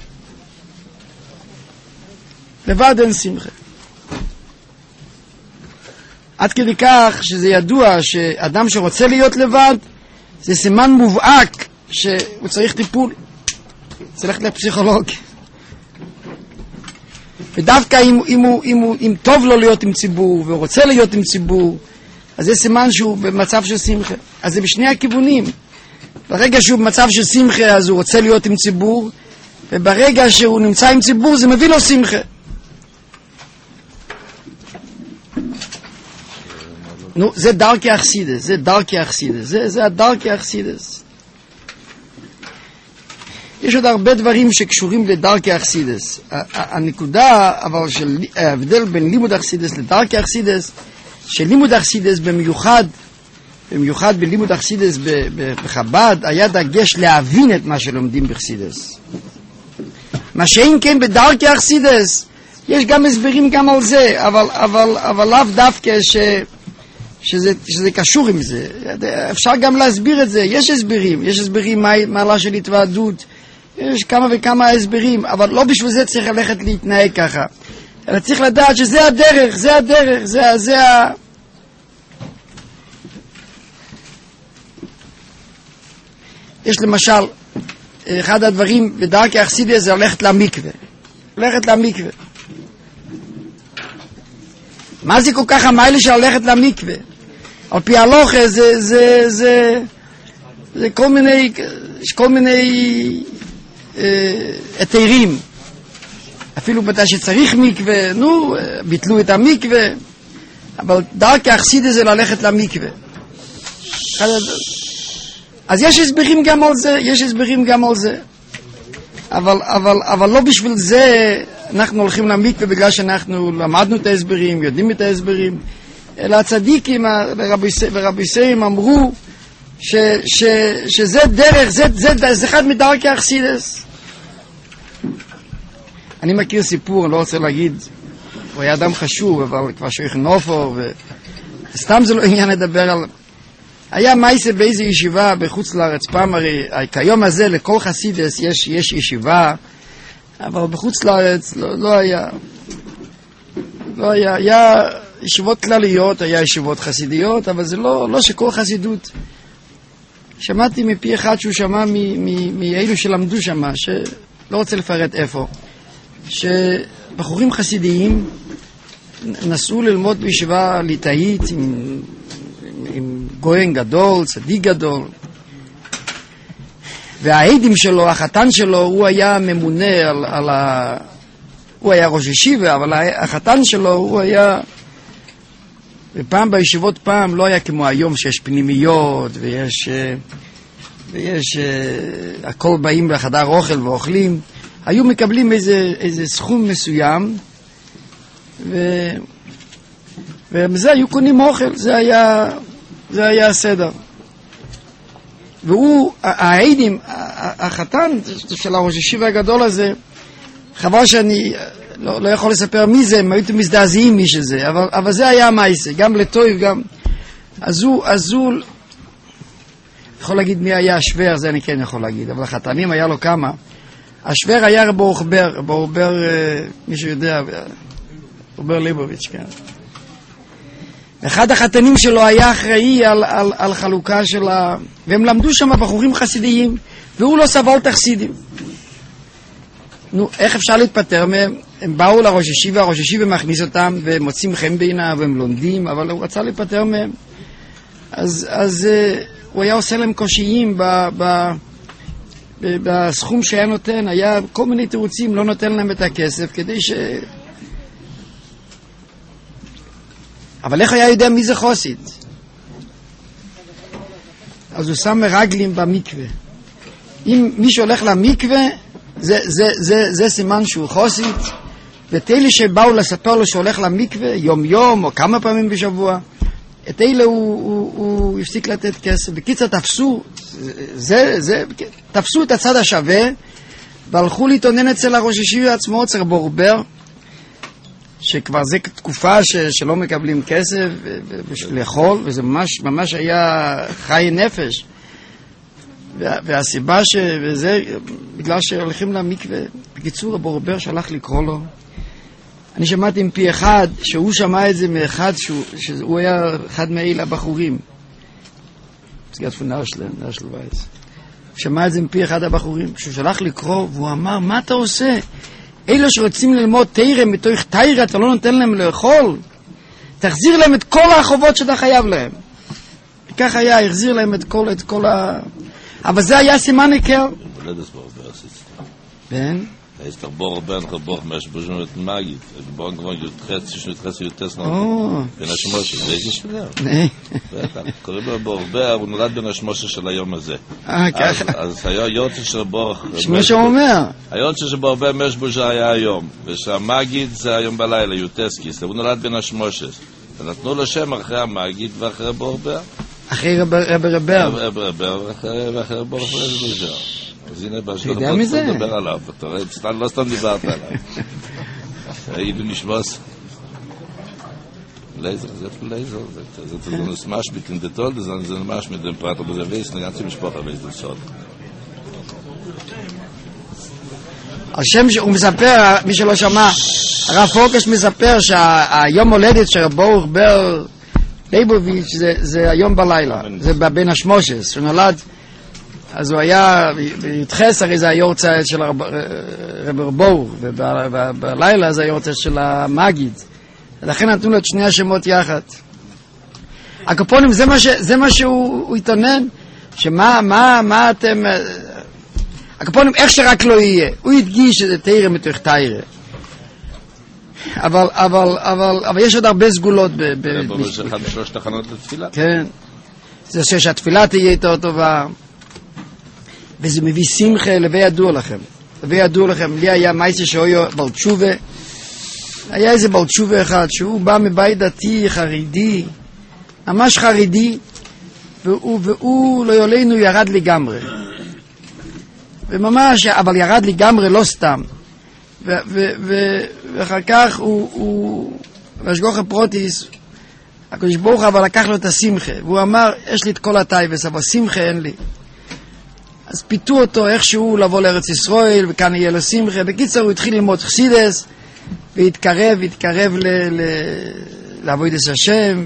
לבד אין שמחה. עד כדי כך שזה ידוע שאדם שרוצה להיות לבד, זה סימן מובהק שהוא צריך טיפול. צריך ללכת לפסיכולוג. ודווקא אם טוב לו להיות עם ציבור, והוא רוצה להיות עם ציבור, אז זה סימן שהוא במצב של שמחה. אז זה בשני הכיוונים. ברגע שהוא במצב של שמחה, אז הוא רוצה להיות עם ציבור, וברגע שהוא נמצא עם ציבור, זה מביא לו שמחה. נו, זה דרכי אכסידס, זה דרכי אכסידס, זה הדרכי אכסידס. יש עוד הרבה דברים שקשורים לדרכי אכסידס. הנקודה, אבל של ההבדל בין לימוד אכסידס לדרכי אכסידס, שלימוד אכסידס במיוחד בלימוד אכסידס בחב"ד, היה דגש להבין את מה שלומדים באכסידס. מה שאין כן בדרכי אכסידס, יש גם הסברים גם על זה, אבל לאו דווקא שזה קשור עם זה. אפשר גם להסביר את זה, יש הסברים מעלה של התוועדות, יש כמה וכמה הסברים, אבל לא בשביל זה צריך ללכת להתנהג ככה. אלא צריך לדעת שזה הדרך, זה יש למשל, אחד הדברים בדרכי אכסידס זה ללכת למקווה. מה זה כל כך המיילה של ללכת למקווה? על פי הלוכה זה כל מיני היתרים. אפילו מתי שצריך מקווה, ביטלו את המקווה, אבל דרכי החסידות זה ללכת למקווה. אז יש הסברים גם על זה, אבל לא בשביל זה אנחנו הולכים למקווה בגלל שאנחנו למדנו את ההסברים, יודעים את ההסברים, אלא הצדיקים ורבי סיים אמרו שזה דרך, זה אחד מדרכי החסידות. אני מכיר סיפור, אני לא רוצה להגיד, הוא היה אדם חשוב, אבל כבר שייך נופו, וסתם זה לא עניין לדבר על... היה מייסה באיזו ישיבה בחוץ לארץ, פעם הרי, כיום הזה לכל חסידס יש ישיבה, אבל בחוץ לארץ לא היה. היה ישיבות כלליות, היה ישיבות חסידיות, אבל זה לא שכל חסידות. שמעתי מפי אחד שהוא שמע מאלו שלמדו שם, שלא רוצה לפרט איפה, שבחורים חסידיים נסעו ללמוד בישיבה ליטאית עם גויין גדול, צדיק גדול, והעדים שלו, החתן שלו, הוא היה ממונה הוא היה ראש ישיבה, אבל החתן שלו הוא היה, ופעם בישיבות פעם לא היה כמו היום שיש פנימיות ויש הכל באים לחדר אוכל ואוכלים, היו מקבלים איזה סכום מסוים ומזה היו קונים אוכל, זה היה הסדר. והוא, העדים, החתן של הראש ישיבה הגדול הזה, חבל שאני לא יכול לספר מי זה, הם היו מזדעזעים מי שזה, אבל זה היה המעשה, גם לטויב, גם... אז הוא יכול להגיד מי היה השוור, זה אני כן יכול להגיד, אבל החתנים היה לו כמה. השוור היה רב אורבר, מי שיודע, אורבר ליבוביץ', כן. אחד החתנים שלו היה אחראי על חלוקה של והם למדו שם בחורים חסידיים, והוא לא סבל את החסידים. איך אפשר להתפטר מהם? הם באו לראש ישיבה, הראש ישיבה מכניס אותם והם מוצאים חן בעיניו והם לומדים, אבל הוא רצה להתפטר מהם. אז הוא היה עושה להם קושיים בסכום שהיה נותן, היה כל מיני תירוצים, לא נותן להם את הכסף כדי אבל איך היה יודע מי זה חסיד? אז הוא שם מרגלים במקווה. אם מישהו הולך למקווה, זה סימן שהוא חסיד, ואת אלה שבאו לספר לו שהולך למקווה יום יום או כמה פעמים בשבוע, את אלה הוא הפסיק לתת כסף. בקיצר תפסו את הצד השווה והלכו להתעונן אצל הראש ישיבה עצמו, אצל בורבר, שכבר זה תקופה שלא מקבלים כסף לאכול, וזה ממש היה חיי נפש. והסיבה שזה בגלל שהולכים למקווה. בקיצור, הבורבר שלח לקרוא לו. אני שמעתי עם פי אחד שהוא שמע את זה מאחד שהוא היה אחד מאלה הבחורים. פסגת פונר של וייס. שמע את זה מפי אחד הבחורים, שהוא שלח לקרוא, והוא אמר, מה אתה עושה? אלו שרוצים ללמוד תירה מתוך תירה, אתה לא נותן להם לאכול, תחזיר להם את כל החובות שאתה חייב להם. וכך היה, החזיר להם את כל אבל זה היה סימן היכר. כן? ist der Borben geboren, mas bujun mit Magid. Der Borben gewohnt, ich test noch. Bin ich mal, weiß ich nicht. Nee. קוראים בורבר, הוא נולד בין השמושה של היום הזה. ככה. אז היה יוצא של בורח. שמה אומר? היוצא של בורבר משבושה היה היום, ושהמגיד זה היום בלילה, יוטסקיס. הוא נולד בין השמושה. ונתנו לו שם אחרי המגיד ואחרי בורבר. אחרי רבר. ואחרי בורבר משבושה. אז הנה אתה יודע מזה? אתה מדבר עליו, אתה רואה, לא סתם דיברת עליו. איבן נשמוס. Laser, das ist Laser. Das ist ein Smash mit den Details, das ist ein Smash mit dem Prater, aber der weiß, eine ganze Besprache weiß das schon. השם שהוא מספר, מי שלא שמע, הרב פוקש מספר שהיום הולדת של ברוך בר ליבוביץ' זה היום בלילה, זה בין השמושס, שהוא נולד, אז הוא היה, בי"ח הרי זה היורצייט של רב ברוך, ובלילה זה היורצייט של המגיד. לכן נתנו לו את שני השמות יחד. הקופונים, זה מה שהוא התעונן, שמה אתם... הקופונים, איך שרק לא יהיה, הוא הדגיש שזה תירה מתוך תירה. אבל יש עוד הרבה סגולות זה אחד משלוש תחנות לתפילה. כן. זה שהתפילה תהיה יותר טובה, וזה מביא שמחה. לבי ידוע לכם, לי היה מייסה שאויו בעל תשובה, היה איזה בעל תשובה אחד שהוא בא מבית דתי חרדי, ממש חרדי, והוא לא יולנו ירד לגמרי, וממש, אבל ירד לגמרי לא סתם, ואחר כך הוא השגוח הפרוטיס, הקדוש ברוך אבל לקח לו את השמחה, והוא אמר, יש לי את כל הטייבס, אבל שמחה אין לי. אז פיתו אותו איכשהו לבוא לארץ ישראל, וכאן יהיה לו שמחה. בקיצור, הוא התחיל ללמוד חסידס, והתקרב לעבודת השם.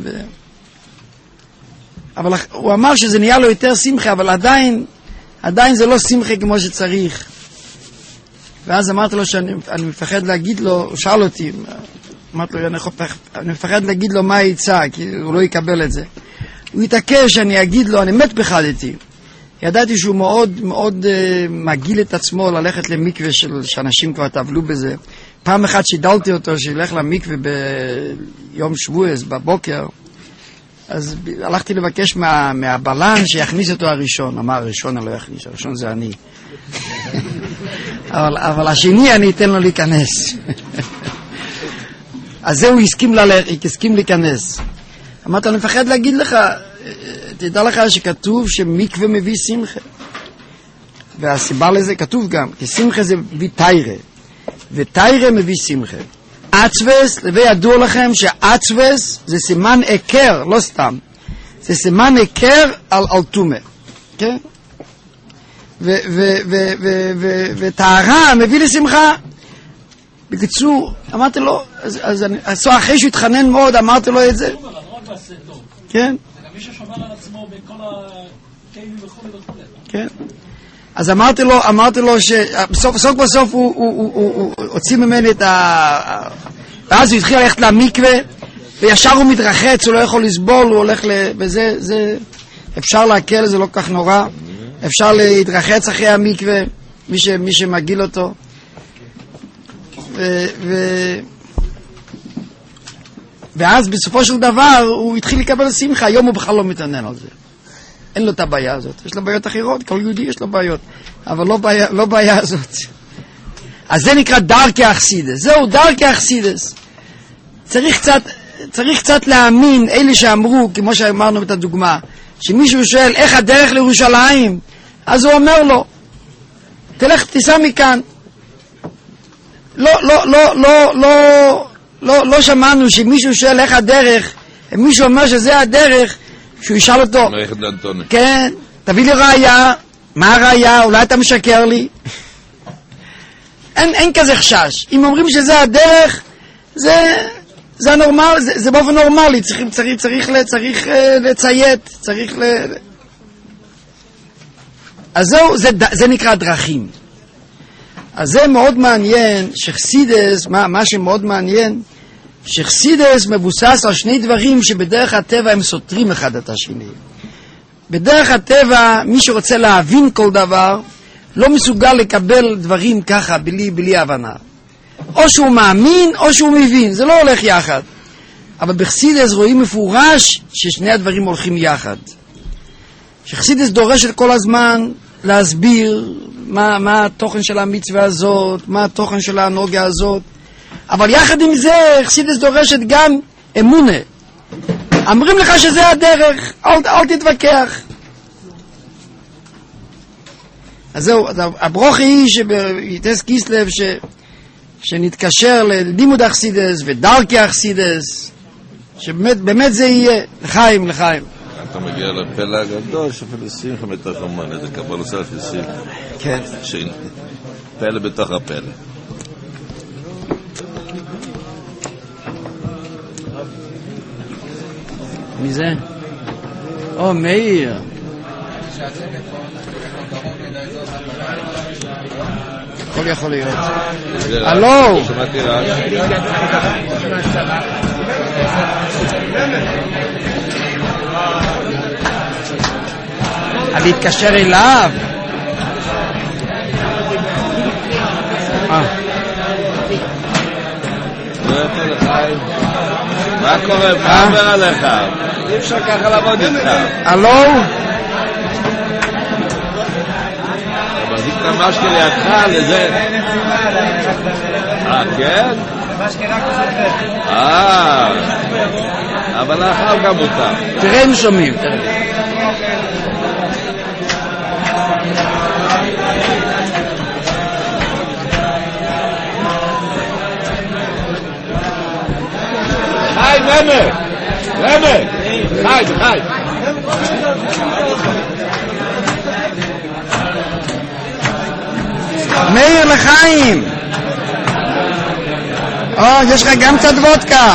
אבל הוא אמר שזה נהיה לו יותר שמחה, אבל עדיין זה לא שמחה כמו שצריך. ואז אמרתי לו שאני מפחד להגיד לו, הוא שאל אותי, אמרתי לו, אני מפחד להגיד לו מה היצא, כי הוא לא יקבל את זה. הוא התעקש שאני אגיד לו, אני מת פחדתי. ידעתי שהוא מאוד מגיל את עצמו ללכת למקווה שאנשים כבר טבלו בזה. פעם אחת שידלתי אותו שילך למקווה ביום שבועס בבוקר, אז הלכתי לבקש מהבלן שיכניס אותו הראשון. אמר, הראשון אני לא יכניס, הראשון זה אני. אבל השני אני אתן לו להיכנס. אז זה הוא הסכים להיכנס. אמרת, אני מפחד להגיד לך, תדע לך שכתוב שמקווה מביא שמחה. והסיבה לזה כתוב גם, כי שמחה זה מביא תיירה, ותיירה מביא שמחה. עצבס, לבי ידוע לכם שעצבס זה סימן עקר, לא סתם. זה סימן עקר על תומה. כן? וטהרה מביא לשמחה. בקיצור, אמרתי לו, אז אחרי שהוא התחנן מאוד, אמרתי לו את זה. כן? מי ששומר על עצמו בכל הכלים וכו' וכו'. כן. אז אמרתי לו בסוף הוא הוציא ממני את ואז הוא התחיל ללכת למקווה, וישר הוא מתרחץ, הוא לא יכול לסבול, הוא הולך וזה, אפשר להקל, זה לא כך נורא. אפשר להתרחץ אחרי המקווה, מי שמגיל אותו. ואז בסופו של דבר הוא התחיל לקבל שמחה. היום הוא בכלל לא מתעניין על זה, אין לו את הבעיה הזאת. יש לו בעיות אחרות, כל יהודי יש לו בעיות, אבל לא בעיה הזאת. אז זה נקרא דרכי אכסידס. זהו דרכי אכסידס. צריך קצת להאמין. אלה שאמרו, כמו שאמרנו את הדוגמה, שמישהו שואל איך הדרך לירושלים, אז הוא אומר לו, תיסע מכאן. לא שמענו שמישהו שואל איך הדרך, מישהו אומר שזה הדרך, שהוא ישאל אותו, כן, תביא לי ראיה. מה הראיה? אולי אתה משקר לי. אין כזה חשש. אם אומרים שזה הדרך, זה נורמל, זה באופן נורמלי. צריך לציית, אז זהו, זה נקרא דרכים. אז זה מאוד מעניין שחסידס, מה שמאוד מעניין, שחסידס מבוסס על שני דברים שבדרך הטבע הם סותרים אחד את השני. בדרך הטבע, מי שרוצה להבין כל דבר, לא מסוגל לקבל דברים ככה, בלי הבנה. או שהוא מאמין, או שהוא מבין, זה לא הולך יחד. אבל בחסידס רואים מפורש ששני הדברים הולכים יחד. שחסידס דורשת כל הזמן להסביר מה התוכן של המצווה הזאת, מה התוכן של הנוגה הזאת. אבל יחד עם זה, חסידס דורשת גם אמונה. אמרים לך שזה הדרך, אל תתווכח. אז זהו, הברוכי היא שביתס קיסלב שנתקשר ללימוד אכסידס ודרכי אכסידס, שבאמת זה יהיה לחיים. אתה מגיע לפלא הגדול שפל שמחה מתוך אומן, זה קבל עושה שמחה. כן. פלא בתוך הפלא. מי זה? או, מאיר. הכל יכול להיות. הלו! להתקשר אליו. מה קורה? מה עובר עליך? אי אפשר ככה לעבוד איתך. הלו? אתה מחזיק את המשקה לידך לזה. כן? אבל לאחר גם מותר. תראה אם שומעים. חי, נמר! חי! מאיר לחיים! יש לך גם קצת וודקה.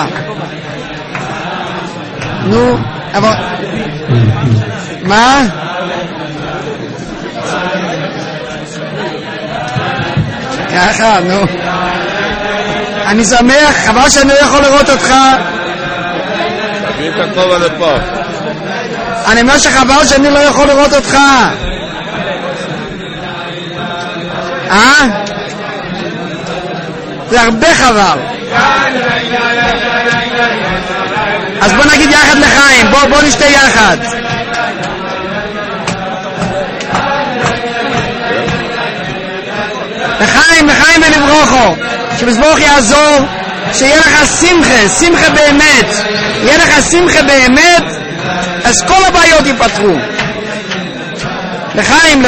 נו, אבל... מה? ככה, נו. אני שמח, חבל שאני לא יכול לראות אותך. תביא את הכובע לפה. אני אומר שחבל שאני לא יכול לראות אותך. זה הרבה חבל. אז בוא נגיד יחד לחיים, בוא נשתה יחד. לחיים ולברוכו, שבזבוך יעזור, שיהיה לך שמחה באמת. יהיה לך שמחה באמת, אז כל הבעיות ייפתרו. לחיים.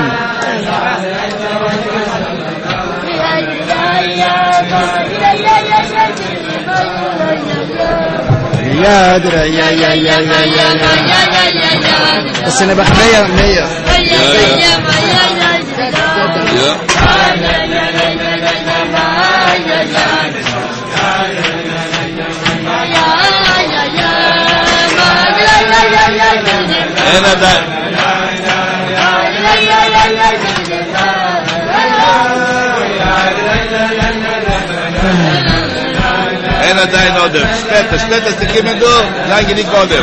Sene bak Meyer. אין עדיין עודף. שטט, תקים את דור, לנגי ניק עודף.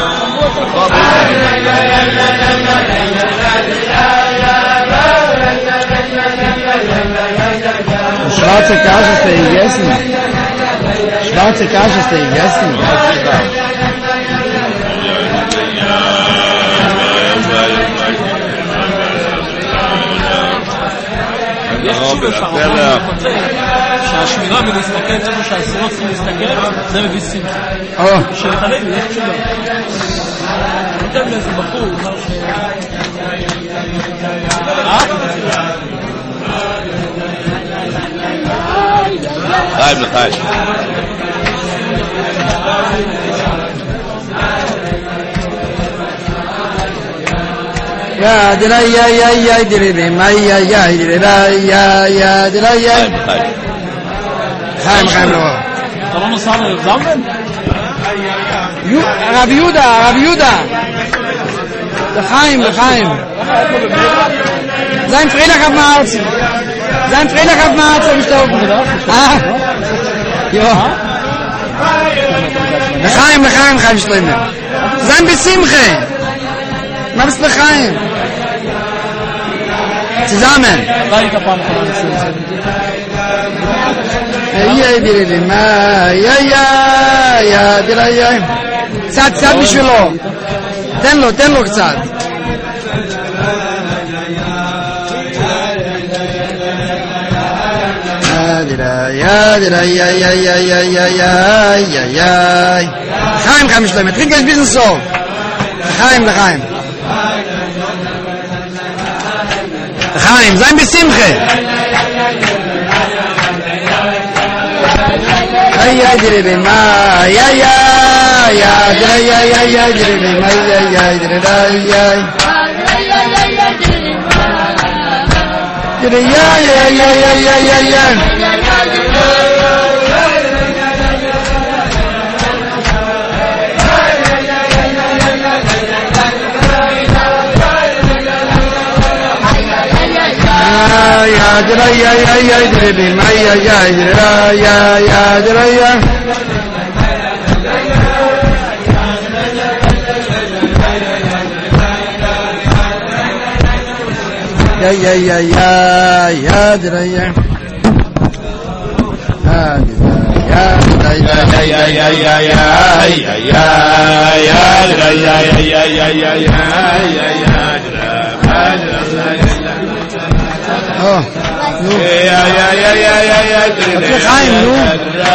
Schwarze Kasche ist gegessen. Schwarze Kasche ist gegessen. שהשמירה ולהסתכל איפה שהאסירות צריכים להסתכל, זה מביא שמחה. שלחלק, יש תשובה. נותן לאיזה בחור, אמר ש... לחיים. Ya dilay direbe may ya direbe ya dilay Chaim lo. אתה לא נוסע לזמבן? רב יהודה לחיים sein Freitag auf Marz gestorben. Ja. לחיים שלמה. sein besimche. מה בס לחיים? zusammen. קצת בשבילו. תן לו קצת. לחיים שלמה. תרינק יש ביזנס סוף. לחיים. לחיים, sein besimche. Ay direbe ma direbe ma חיים, נו.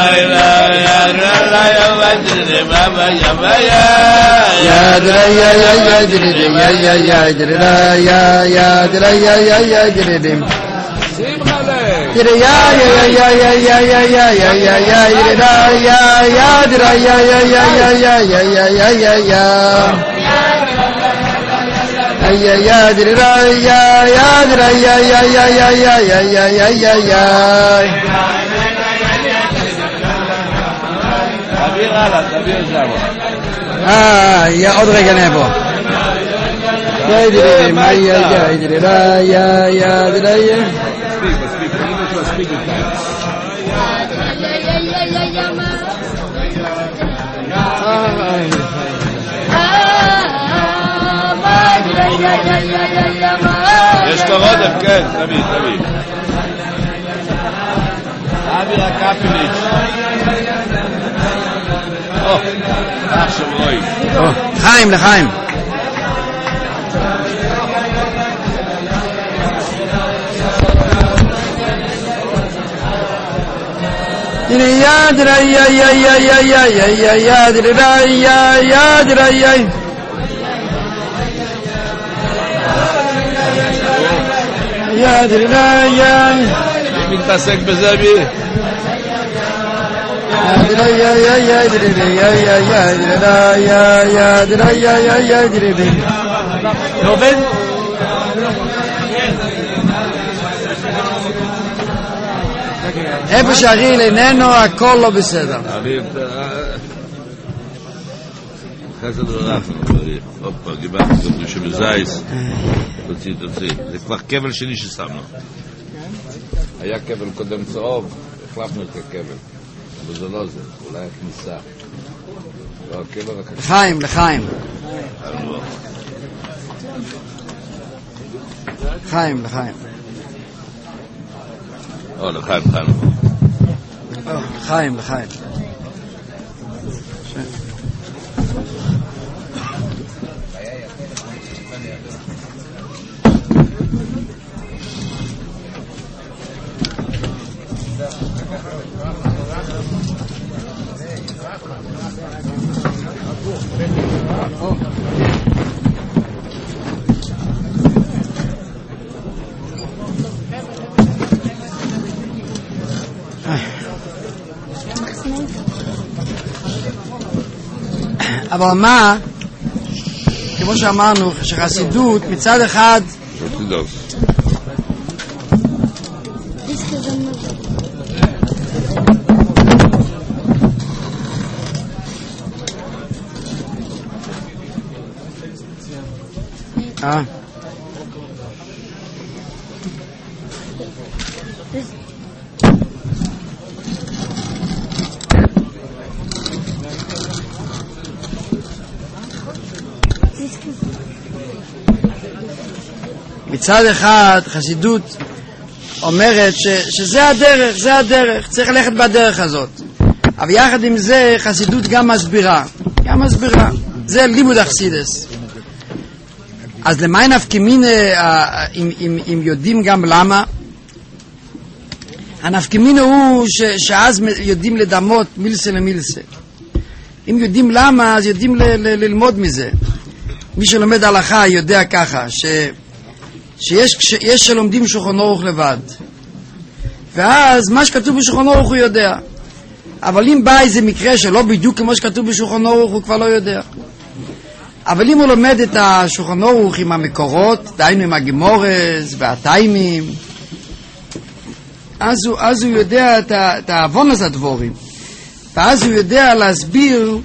עוד רגע נבוא. יש לו רודף, כן, תמיד. אבי הקפיליץ'. עכשיו רואים. חיים, לחיים. מי מתעסק בזה בי? לא עובד? איפה שהריל איננו הכל לא בסדר. חסד ורחם, הופה, גיבחתי גם ראשון מזייס. תוציא. זה כבר כבל שני ששמנו. היה כבל קודם צהוב, החלפנו את הכבל. אבל זה לא זה, אולי הכניסה. לא, הכבל רק... לחיים. לחיים. לחיים. לחיים. אבל מה, כמו שאמרנו, שחסידות מצד אחד מצד אחד חסידות אומרת שזה הדרך, צריך ללכת בדרך הזאת. אבל יחד עם זה חסידות גם מסבירה. זה לימוד החסידס. אז למה נפקמין אם יודעים גם למה? הנפקמין הוא שאז יודעים לדמות מילסה למילסה. אם יודעים למה, אז יודעים ללמוד מזה. מי שלומד הלכה יודע ככה, שיש שלומדים שולחן ערוך לבד, ואז מה שכתוב בשולחן ערוך הוא יודע. אבל אם בא איזה מקרה שלא בדיוק כמו שכתוב בשולחן ערוך, הוא כבר לא יודע. אבל אם הוא לומד את השולחן ערוך עם המקורות, דיינו עם הגימורס והטיימים, אז הוא יודע את העוון הזה הדבורים, ואז הוא יודע להסביר,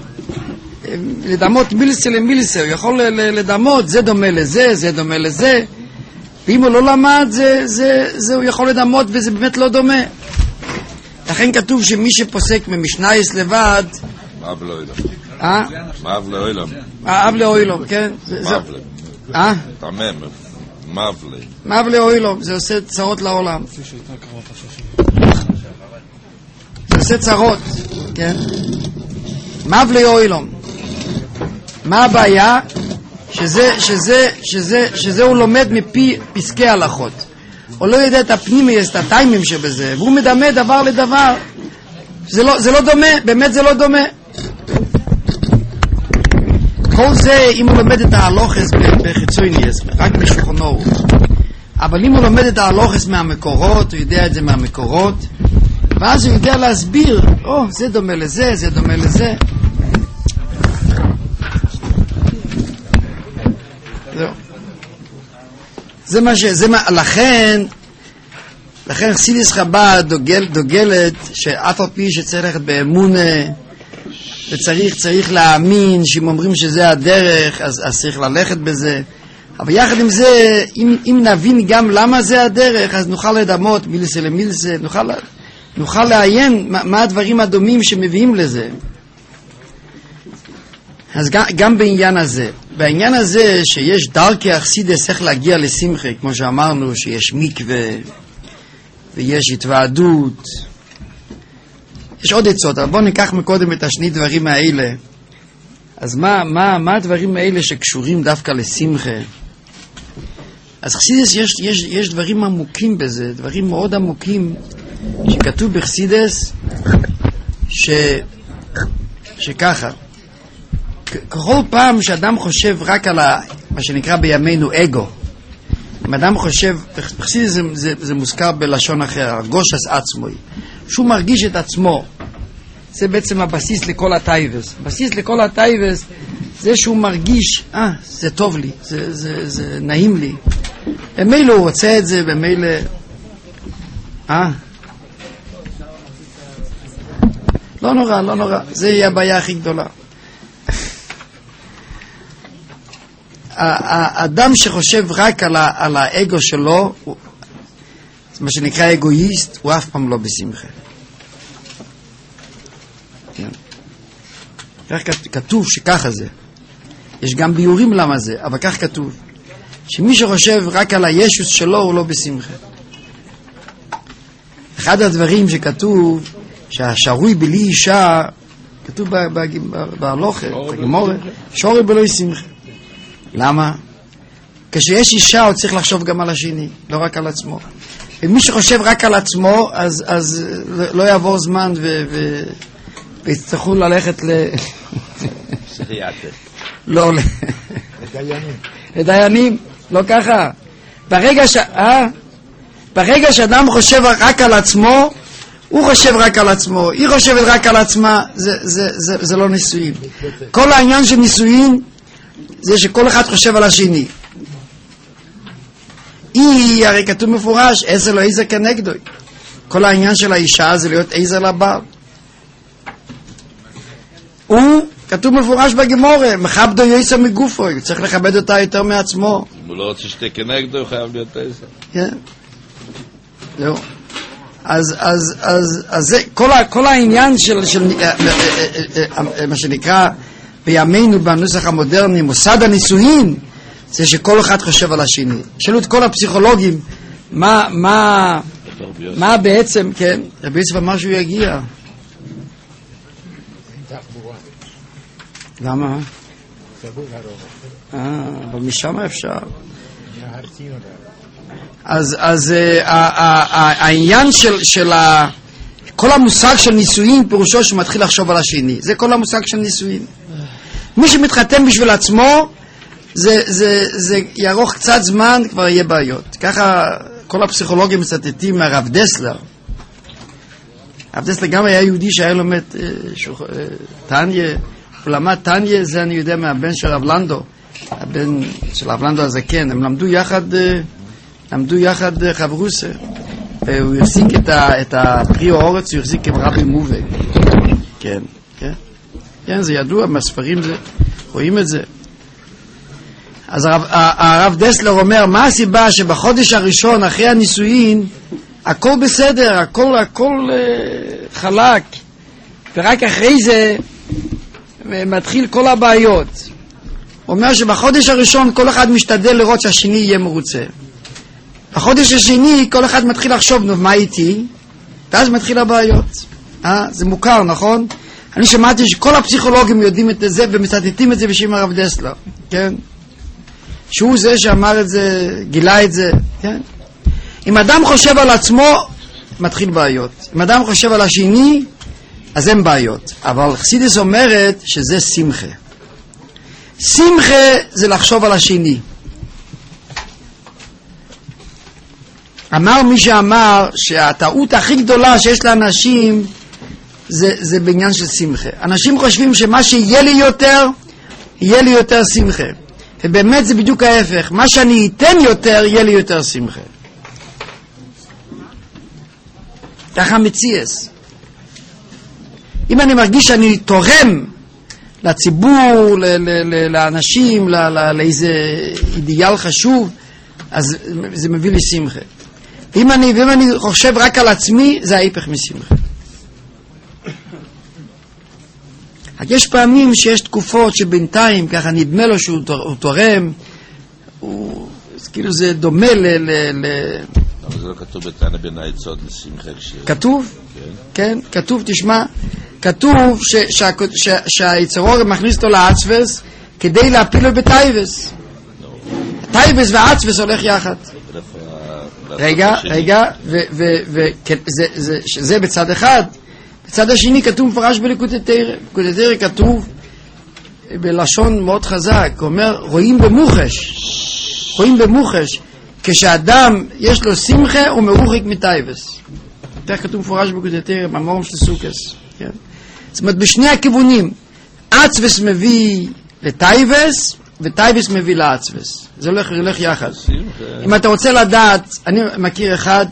לדמות מילסה למילסה. הוא יכול לדמות, זה דומה לזה, זה דומה לזה, ואם הוא לא למד, הוא יכול לדמות, וזה באמת לא דומה. לכן כתוב שמי שפוסק ממשנייס לבד, מאב לאוילום. מאב לאוילום. מאב לאוילום, כן. תמם, מאב לאוילום, זה עושה צרות לעולם. זה עושה צרות, כן? מבלי אוילום. מה הבעיה? שזה הוא לומד מפי פסקי הלכות. הוא לא יודע את הפנימיות, את הטיימים שבזה, והוא מדמה דבר לדבר. זה לא דומה, באמת זה לא דומה. כל זה, אם הוא לומד את ההלוכס בחיצוניוס, רק בשולחנו. אבל אם הוא לומד את ההלוכס מהמקורות, הוא יודע את זה מהמקורות, ואז הוא יודע להסביר, זה דומה לזה, זה דומה לזה. לכן חסידות חב"ד דוגלת שאף על פי שצריך ללכת באמונה וצריך להאמין שאם אומרים שזה הדרך אז צריך ללכת בזה, אבל יחד עם זה אם נבין גם למה זה הדרך אז נוכל לדמות מילסה למילסה, נוכל לעיין מה הדברים הדומים שמביאים לזה. אז גם בעניין הזה שיש דרכי החסידות איך להגיע לשמחה, כמו שאמרנו שיש מקווה ויש התוועדות, יש עוד עצות, אבל בואו ניקח מקודם את השני דברים האלה. אז מה הדברים האלה שקשורים דווקא לשמחה? אז חסידות יש דברים עמוקים בזה, דברים מאוד עמוקים שכתוב בחסידות שככה, כל פעם שאדם חושב רק על מה שנקרא בימינו אגו, אם אדם חושב, בחסידות זה מוזכר בלשון אחר, הרגושס עצמוי, שהוא מרגיש את עצמו, זה בעצם הבסיס לכל הטייבס. הבסיס לכל הטייבס זה שהוא מרגיש, זה טוב לי, זה נעים לי. במילא הוא רוצה את זה, במילא... לא נורא, זה יהיה הבעיה הכי גדולה. האדם שחושב רק על האגו שלו, מה שנקרא אגואיסט, הוא אף פעם לא בשמחה. כך כתוב שככה זה. יש גם ביורים למה זה, אבל כך כתוב. שמי שחושב רק על הישוס שלו הוא לא בשמחה. אחד הדברים שכתוב שהשרוי בלי אישה, כתוב בהלוכה, בגמורה, שורי בלא שמחה. למה? כשיש אישה הוא צריך לחשוב גם על השני, לא רק על עצמו. ומי שחושב רק על עצמו אז לא יעבור זמן ויצטרכו ללכת לא לדיינים, לא ככה. ברגע שאדם חושב רק על עצמו, הוא חושב רק על עצמו, היא חושבת רק על עצמה, זה לא נישואין. כל העניין של נישואין זה שכל אחד חושב על השני. היא, הרי כתוב מפורש, עזר לא עזר כנגדו. כל העניין של האישה זה להיות עזר לבעל. הוא, כתוב מפורש בגמורה, מכבדו יועצה מגופו, צריך לכבד אותה יותר מעצמו. אם הוא לא רוצה שתה כנגדו, הוא חייב להיות עזר. כן. זהו. אז זה, כל העניין של מה שנקרא בימינו בנוסח המודרני, מוסד הנישואין, זה שכל אחד חושב על השני. שאלו את כל הפסיכולוגים, מה בעצם, כן, רבי יוסף אמר שהוא יגיע. למה? אבל משם אפשר. אז העניין של כל המושג של נישואין פירושו שמתחיל לחשוב על השני. זה כל המושג של נישואין. מי שמתחתן בשביל עצמו זה יארוך קצת זמן, כבר יהיה בעיות. ככה כל הפסיכולוגים מצטטים מהרב דסלר. הרב דסלר גם היה יהודי שהיה לומד תניה, הוא למד תניה, זה אני יודע מהבן של רב לנדו, הבן של רב לנדו הזקן. הם למדו יחד חברוסה, והוא החזיק את הפרי האורץ, הוא החזיק עם רבי מובק. כן, זה ידוע, מהספרים רואים את זה. אז הרב דסלר אומר, מה הסיבה שבחודש הראשון אחרי הנישואין הכל בסדר, הכל חלק, ורק אחרי זה מתחיל כל הבעיות. הוא אומר שבחודש הראשון כל אחד משתדל לראות שהשני יהיה מרוצה. בחודש השני כל אחד מתחיל לחשוב, מה איתי? ואז מתחיל הבעיות. זה מוכר, נכון? אני שמעתי שכל הפסיכולוגים יודעים את זה ומצטטים את זה בשם הרב דסלר, כן? שהוא זה שאמר את זה, גילה את זה, כן? אם אדם חושב על עצמו, מתחיל בעיות. אם אדם חושב על השני, אז אין בעיות. אבל חסידס אומרת שזה שמחה. שמחה זה לחשוב על השני. אמר מי שאמר שהטעות הכי גדולה שיש לאנשים זה בעניין של שמחה. אנשים חושבים שמה שיהיה לי יותר, יהיה לי יותר שמחה. ובאמת זה בדיוק ההפך. מה שאני אתן יותר, יהיה לי יותר שמחה. ככה מציאס. אם אני מרגיש שאני תורם לציבור, לאנשים, לאיזה אידיאל חשוב, אז זה מביא לי שמחה. ואם אני חושב רק על עצמי, זה ההיפך משמחה. יש פעמים שיש תקופות שבינתיים ככה נדמה לו שהוא תורם, כאילו זה דומה אבל זה לא כתוב בתנא בין העצות לשמחה. כתוב? כן, כתוב, תשמע, כתוב שהיצר אור מכניס אותו לעצבס כדי להפיל לו בטייבס. טייבס ועצבס הולך יחד. רגע, זה בצד אחד. בצד השני כתוב מפורש בליקוטי תורה. בליקוטי תורה כתוב בלשון מאוד חזק, אומר רואים במוחש, כשאדם יש לו שמחה הוא מרוחק מטייבס. כך כתוב מפורש בליקוטי תורה, במאמר של סוכס. זאת אומרת בשני הכיוונים, עצבס מביא לטייבס וטייבס מביא לעצבס. זה הולך יחד. אם אתה רוצה לדעת, אני מכיר אחד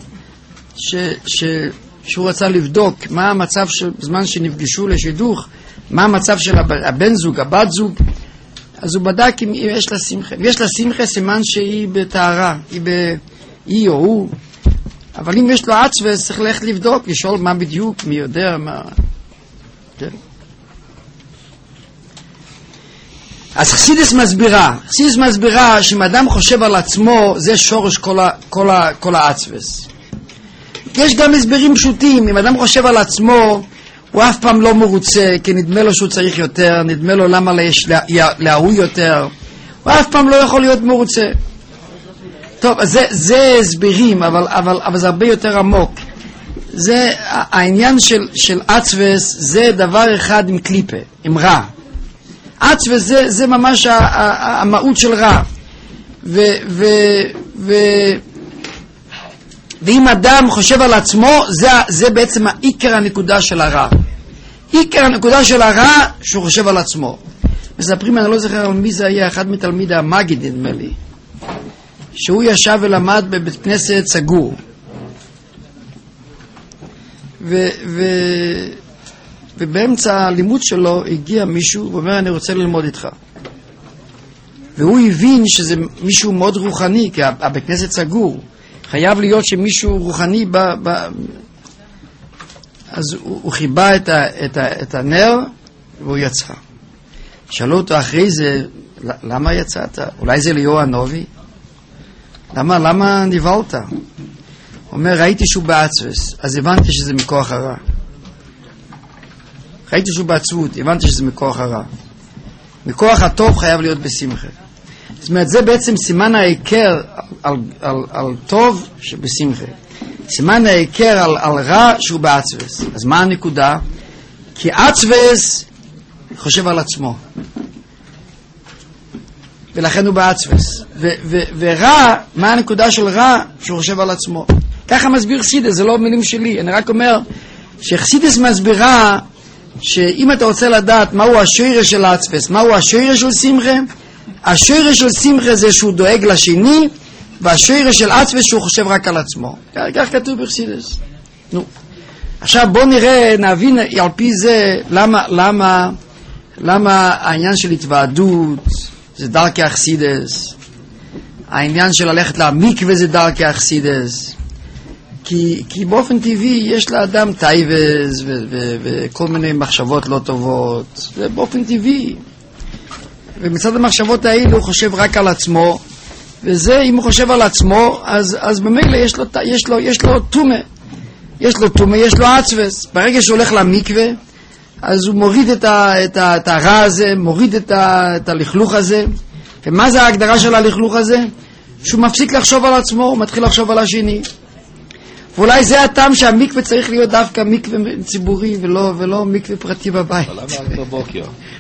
שהוא רצה לבדוק מה המצב בזמן שנפגשו לשידוך, מה המצב של הבן זוג, הבת זוג, אז הוא בדק אם יש לה שמחה. ויש לה שמחה סימן שהיא בתארה, היא או הוא. אבל אם יש לו עצבס צריך ללכת לבדוק, לשאול מה בדיוק, מי יודע מה. כן. אז חסידס מסבירה שאם אדם חושב על עצמו זה שורש כל העצבס. יש גם הסברים פשוטים. אם אדם חושב על עצמו הוא אף פעם לא מרוצה, כי נדמה לו שהוא צריך יותר, נדמה לו למה יש להוא יותר, הוא אף פעם לא יכול להיות מרוצה. טוב, זה הסברים, אבל זה הרבה יותר עמוק. זה העניין של עצבס, זה דבר אחד עם קליפה, עם רע. עצבס זה ממש המהות של רע. ואם אדם חושב על עצמו, זה בעצם העיקר הנקודה של הרע. עיקר הנקודה של הרע שהוא חושב על עצמו. מספרים, אני לא זוכר על מי זה היה, אחד מתלמיד המגיד נדמה לי, שהוא ישב ולמד בבית כנסת סגור. ובאמצע הלימוד שלו הגיע מישהו ואומר אני רוצה ללמוד איתך. והוא הבין שזה מישהו מאוד רוחני, כי הבית כנסת סגור. חייב להיות שמישהו רוחני אז הוא חיבה את הנר והוא יצא. שאלו אותו אחרי זה, למה יצאת? אולי זה ליאור הנובי? למה נבלת? הוא אומר, ראיתי שהוא בעצבס, אז הבנתי שזה מכוח הרע. ראיתי שהוא בעצבות, הבנתי שזה מכוח הרע. מכוח הטוב חייב להיות בשמחה. זאת אומרת, זה בעצם סימן העיקר על טוב שבשמחה. סימן העיקר על רע שהוא בעצבס. אז מה הנקודה? כי עצבס חושב על עצמו. ולכן הוא בעצבס. ורע, מה הנקודה של רע? שהוא חושב על עצמו. ככה מסביר חסידס, זה לא מילים שלי. אני רק אומר שחסידס מסבירה שאם אתה רוצה לדעת מהו השורש של עצבס, מהו השורש של שמחה, השורש של שמחה זה שהוא דואג לשני, והשורש של עצבס שהוא חושב רק על עצמו. כך כתוב בחסידס. נו. עכשיו בוא נראה, נבין על פי זה למה העניין של התוועדות זה דרכי החסידס, העניין של ללכת למקווה זה דרכי החסידס, כי באופן טבעי יש לאדם טייבס וכל מיני מחשבות לא טובות, זה באופן טבעי. ומצד המחשבות האלה הוא חושב רק על עצמו, וזה אם הוא חושב על עצמו אז במילא יש לו תומה. יש לו טומאה, יש לו עצבס. ברגע שהוא הולך למקווה, אז הוא מוריד את הרע הזה, מוריד את הלכלוך הזה. ומה זה ההגדרה של הלכלוך הזה? שהוא מפסיק לחשוב על עצמו, הוא מתחיל לחשוב על השני. ואולי זה הטעם שהמקווה צריך להיות דווקא מקווה ציבורי ולא מקווה פרטי בבית. אבל למה רק בבוקר?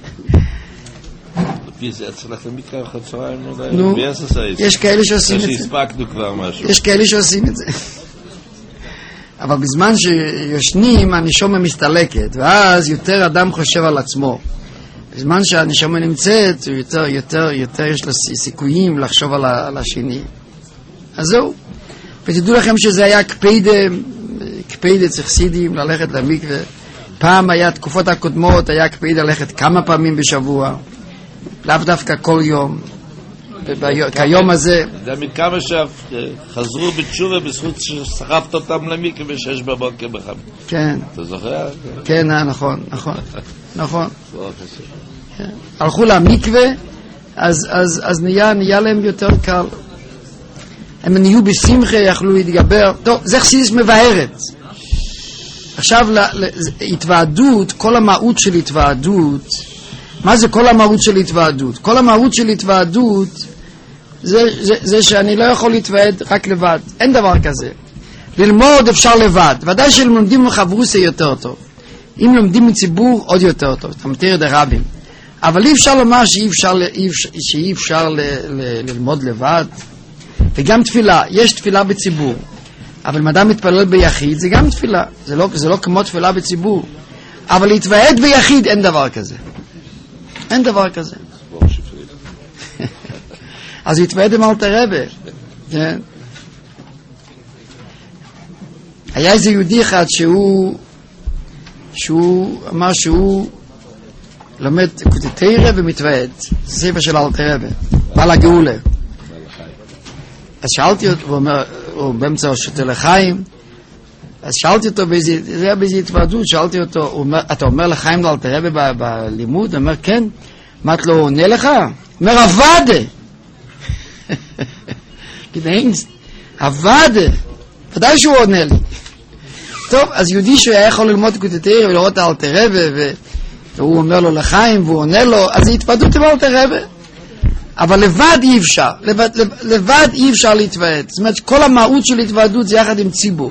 לפי זה אצלך למקווה חצריים, נו, יש כאלה שעושים את זה. שהספקנו כבר משהו. יש כאלה שעושים את זה. אבל בזמן שיושנים הנשמה מסתלקת, ואז יותר אדם חושב על עצמו. בזמן שהנשמה נמצאת, יותר יש לו סיכויים לחשוב על השני. אז זהו. ותדעו לכם שזה היה קפידה צחסידים ללכת למקווה. פעם היה, תקופות הקודמות, היה קפידה ללכת כמה פעמים בשבוע. לאו דווקא כל יום. כיום הזה. זה מכמה שחזרו בתשובה בזכות שסחפת אותם למקווה ב6 בבוקר בחם. כן. אתה זוכר? כן, נכון. הלכו למקווה, אז נהיה להם יותר קל. הם נהיו בשמחה, יכלו להתגבר. טוב, זה חסידות מבארת. עכשיו, התוועדות, כל המהות של התוועדות, מה זה כל המהות של התוועדות? כל המהות של התוועדות זה שאני לא יכול להתוועד רק לבד. אין דבר כזה. ללמוד אפשר לבד. ודאי שאם לומדים מחברות זה יותר טוב. אם לומדים מציבור, עוד יותר טוב. אתה מתאר את הרבים. אבל אי אפשר לומר שאי אפשר ללמוד לבד. וגם תפילה. יש תפילה בציבור. אבל אם אדם מתפלל ביחיד, זה גם תפילה. זה לא כמו תפילה בציבור. אבל להתוועד ביחיד, אין דבר כזה. אין דבר כזה. אז התוועד עם אלתר רבי. כן. היה איזה יהודי אחד שהוא אמר שהוא לומד קוטטיירה ומתוועד. זה ספר של אלתר רבי. בעל הגאולה. אז שאלתי אותו, הוא באמצע שותה לחיים, אז שאלתי אותו זה היה באיזו התוועדות, שאלתי אותו, אתה אומר לחיים לאלתר רבי בלימוד? הוא אומר כן. אמרת לו, עונה לך? הוא אומר, עבדה. עבדה. ודאי שהוא עונה לי. טוב, אז יהודי שהוא היה יכול ללמוד קוטטיירה ולראות את אלתר רבי, והוא אומר לו לחיים והוא עונה לו, אז זה התוועדות עם אלתר רבי. אבל לבד אי אפשר. לבד אי אפשר להתוועד. זאת אומרת, כל המהות של התוועדות זה יחד עם ציבור.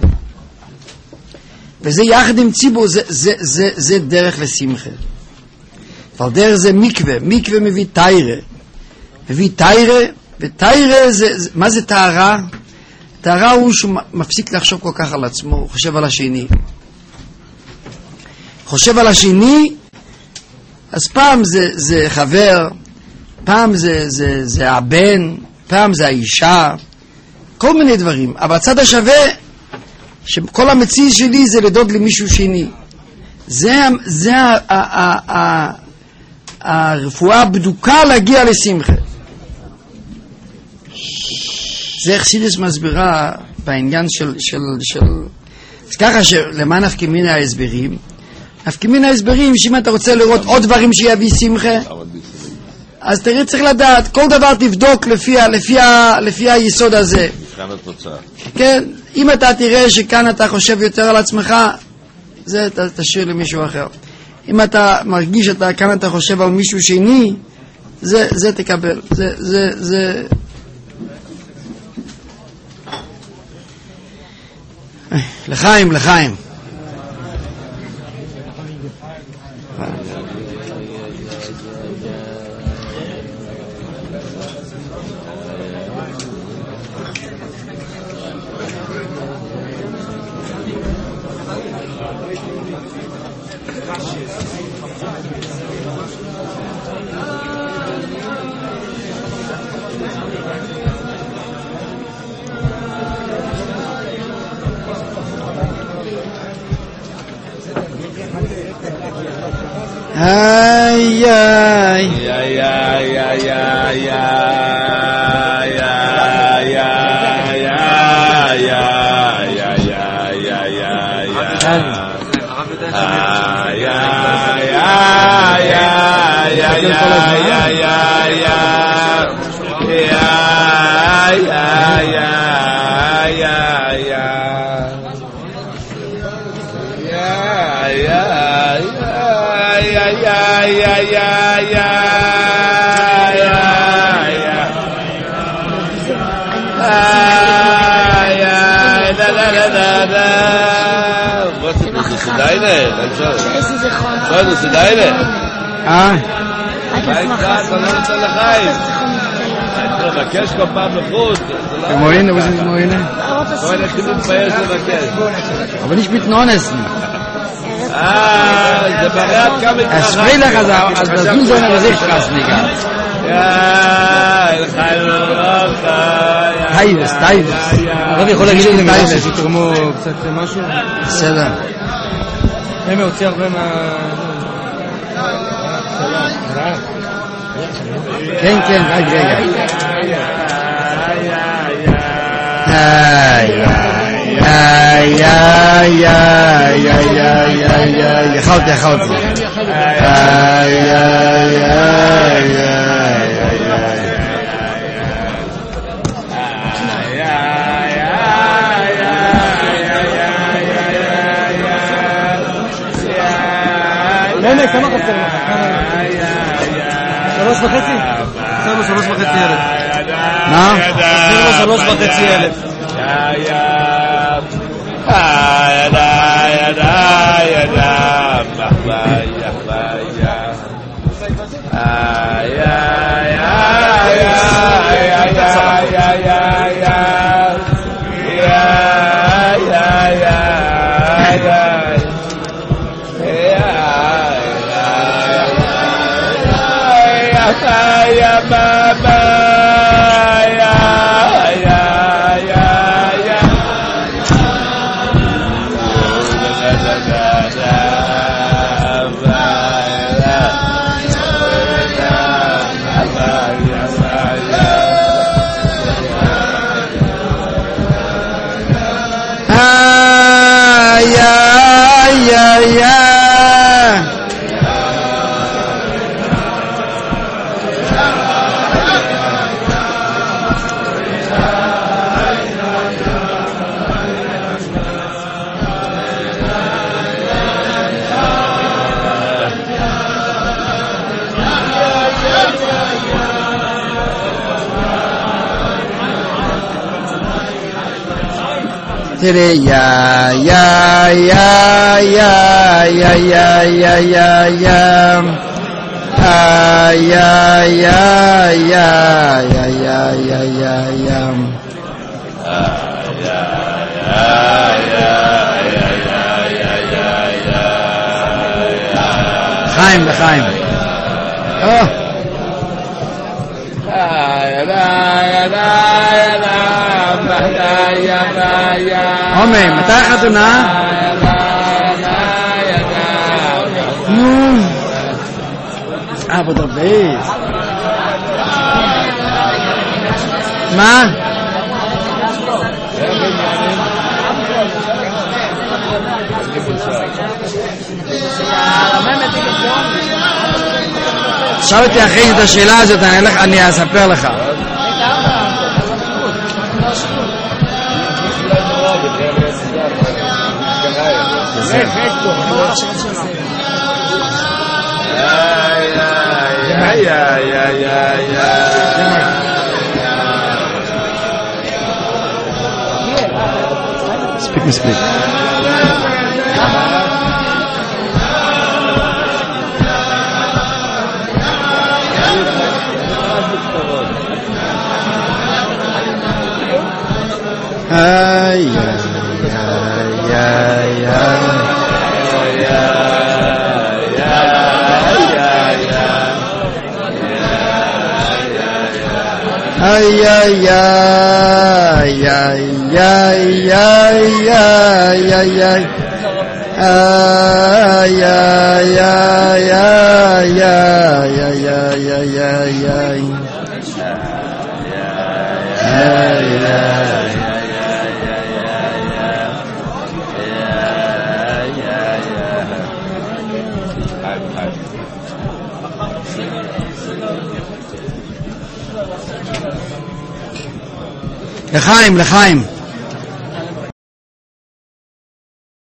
וזה יחד עם ציבור, זה דרך לשמחה. אבל דרך זה מקווה. מקווה מביא תיירה. מביא תיירה, ותיירה מה זה תארה? תארה הוא שהוא מפסיק לחשוב כל כך על עצמו, הוא חושב על השני. חושב על השני, אז פעם זה חבר, פעם זה הבן, פעם זה האישה, כל מיני דברים. אבל הצד השווה, שכל המציאות שלי זה לדאוג למישהו שני. זה הרפואה הבדוקה להגיע לשמחה. זה חסידות מסבירה בעניין של אז ככה שלמה נפקא מינה ההסברים? נפקא מינה ההסברים שאם אתה רוצה לראות עוד דברים שיביא שמחה, אז תראה, צריך לדעת, כל דבר תבדוק לפי היסוד הזה. מבחן התוצאה. כן, אם אתה תראה שכאן אתה חושב יותר על עצמך, זה תשאיר למישהו אחר. אם אתה מרגיש כאן אתה חושב על מישהו שני, זה תקבל. זה לחיים. ay ay ay ay ay ay deine, dann schon. Soll das deine? Ah. Ich מבקש כל פעם בחוץ. Moine, wo sind die Moine? Moine, ich bin מבקש לבקש. Aber nicht mit Nonessen. זה מראה עד כמה התרחק. אשרי לך, אז בזמן זה נרזיך חסניגה. טייבס. הרב יכול להגיד לי מילה שתתרמו קצת משהו? בסדר. הם הוציא הרבה מה... כן, רק רגע. יכולתי. כמה חסר לך? 3.5? חסר לו 3,500. מה? חסר לו 3,500. תראה, לחיים. עומר, מתי החתונה? נו, עבודה בייס. מה? שאל אותי אחרי את השאלה הזאת, אני אספר לך. מספיק. לחיים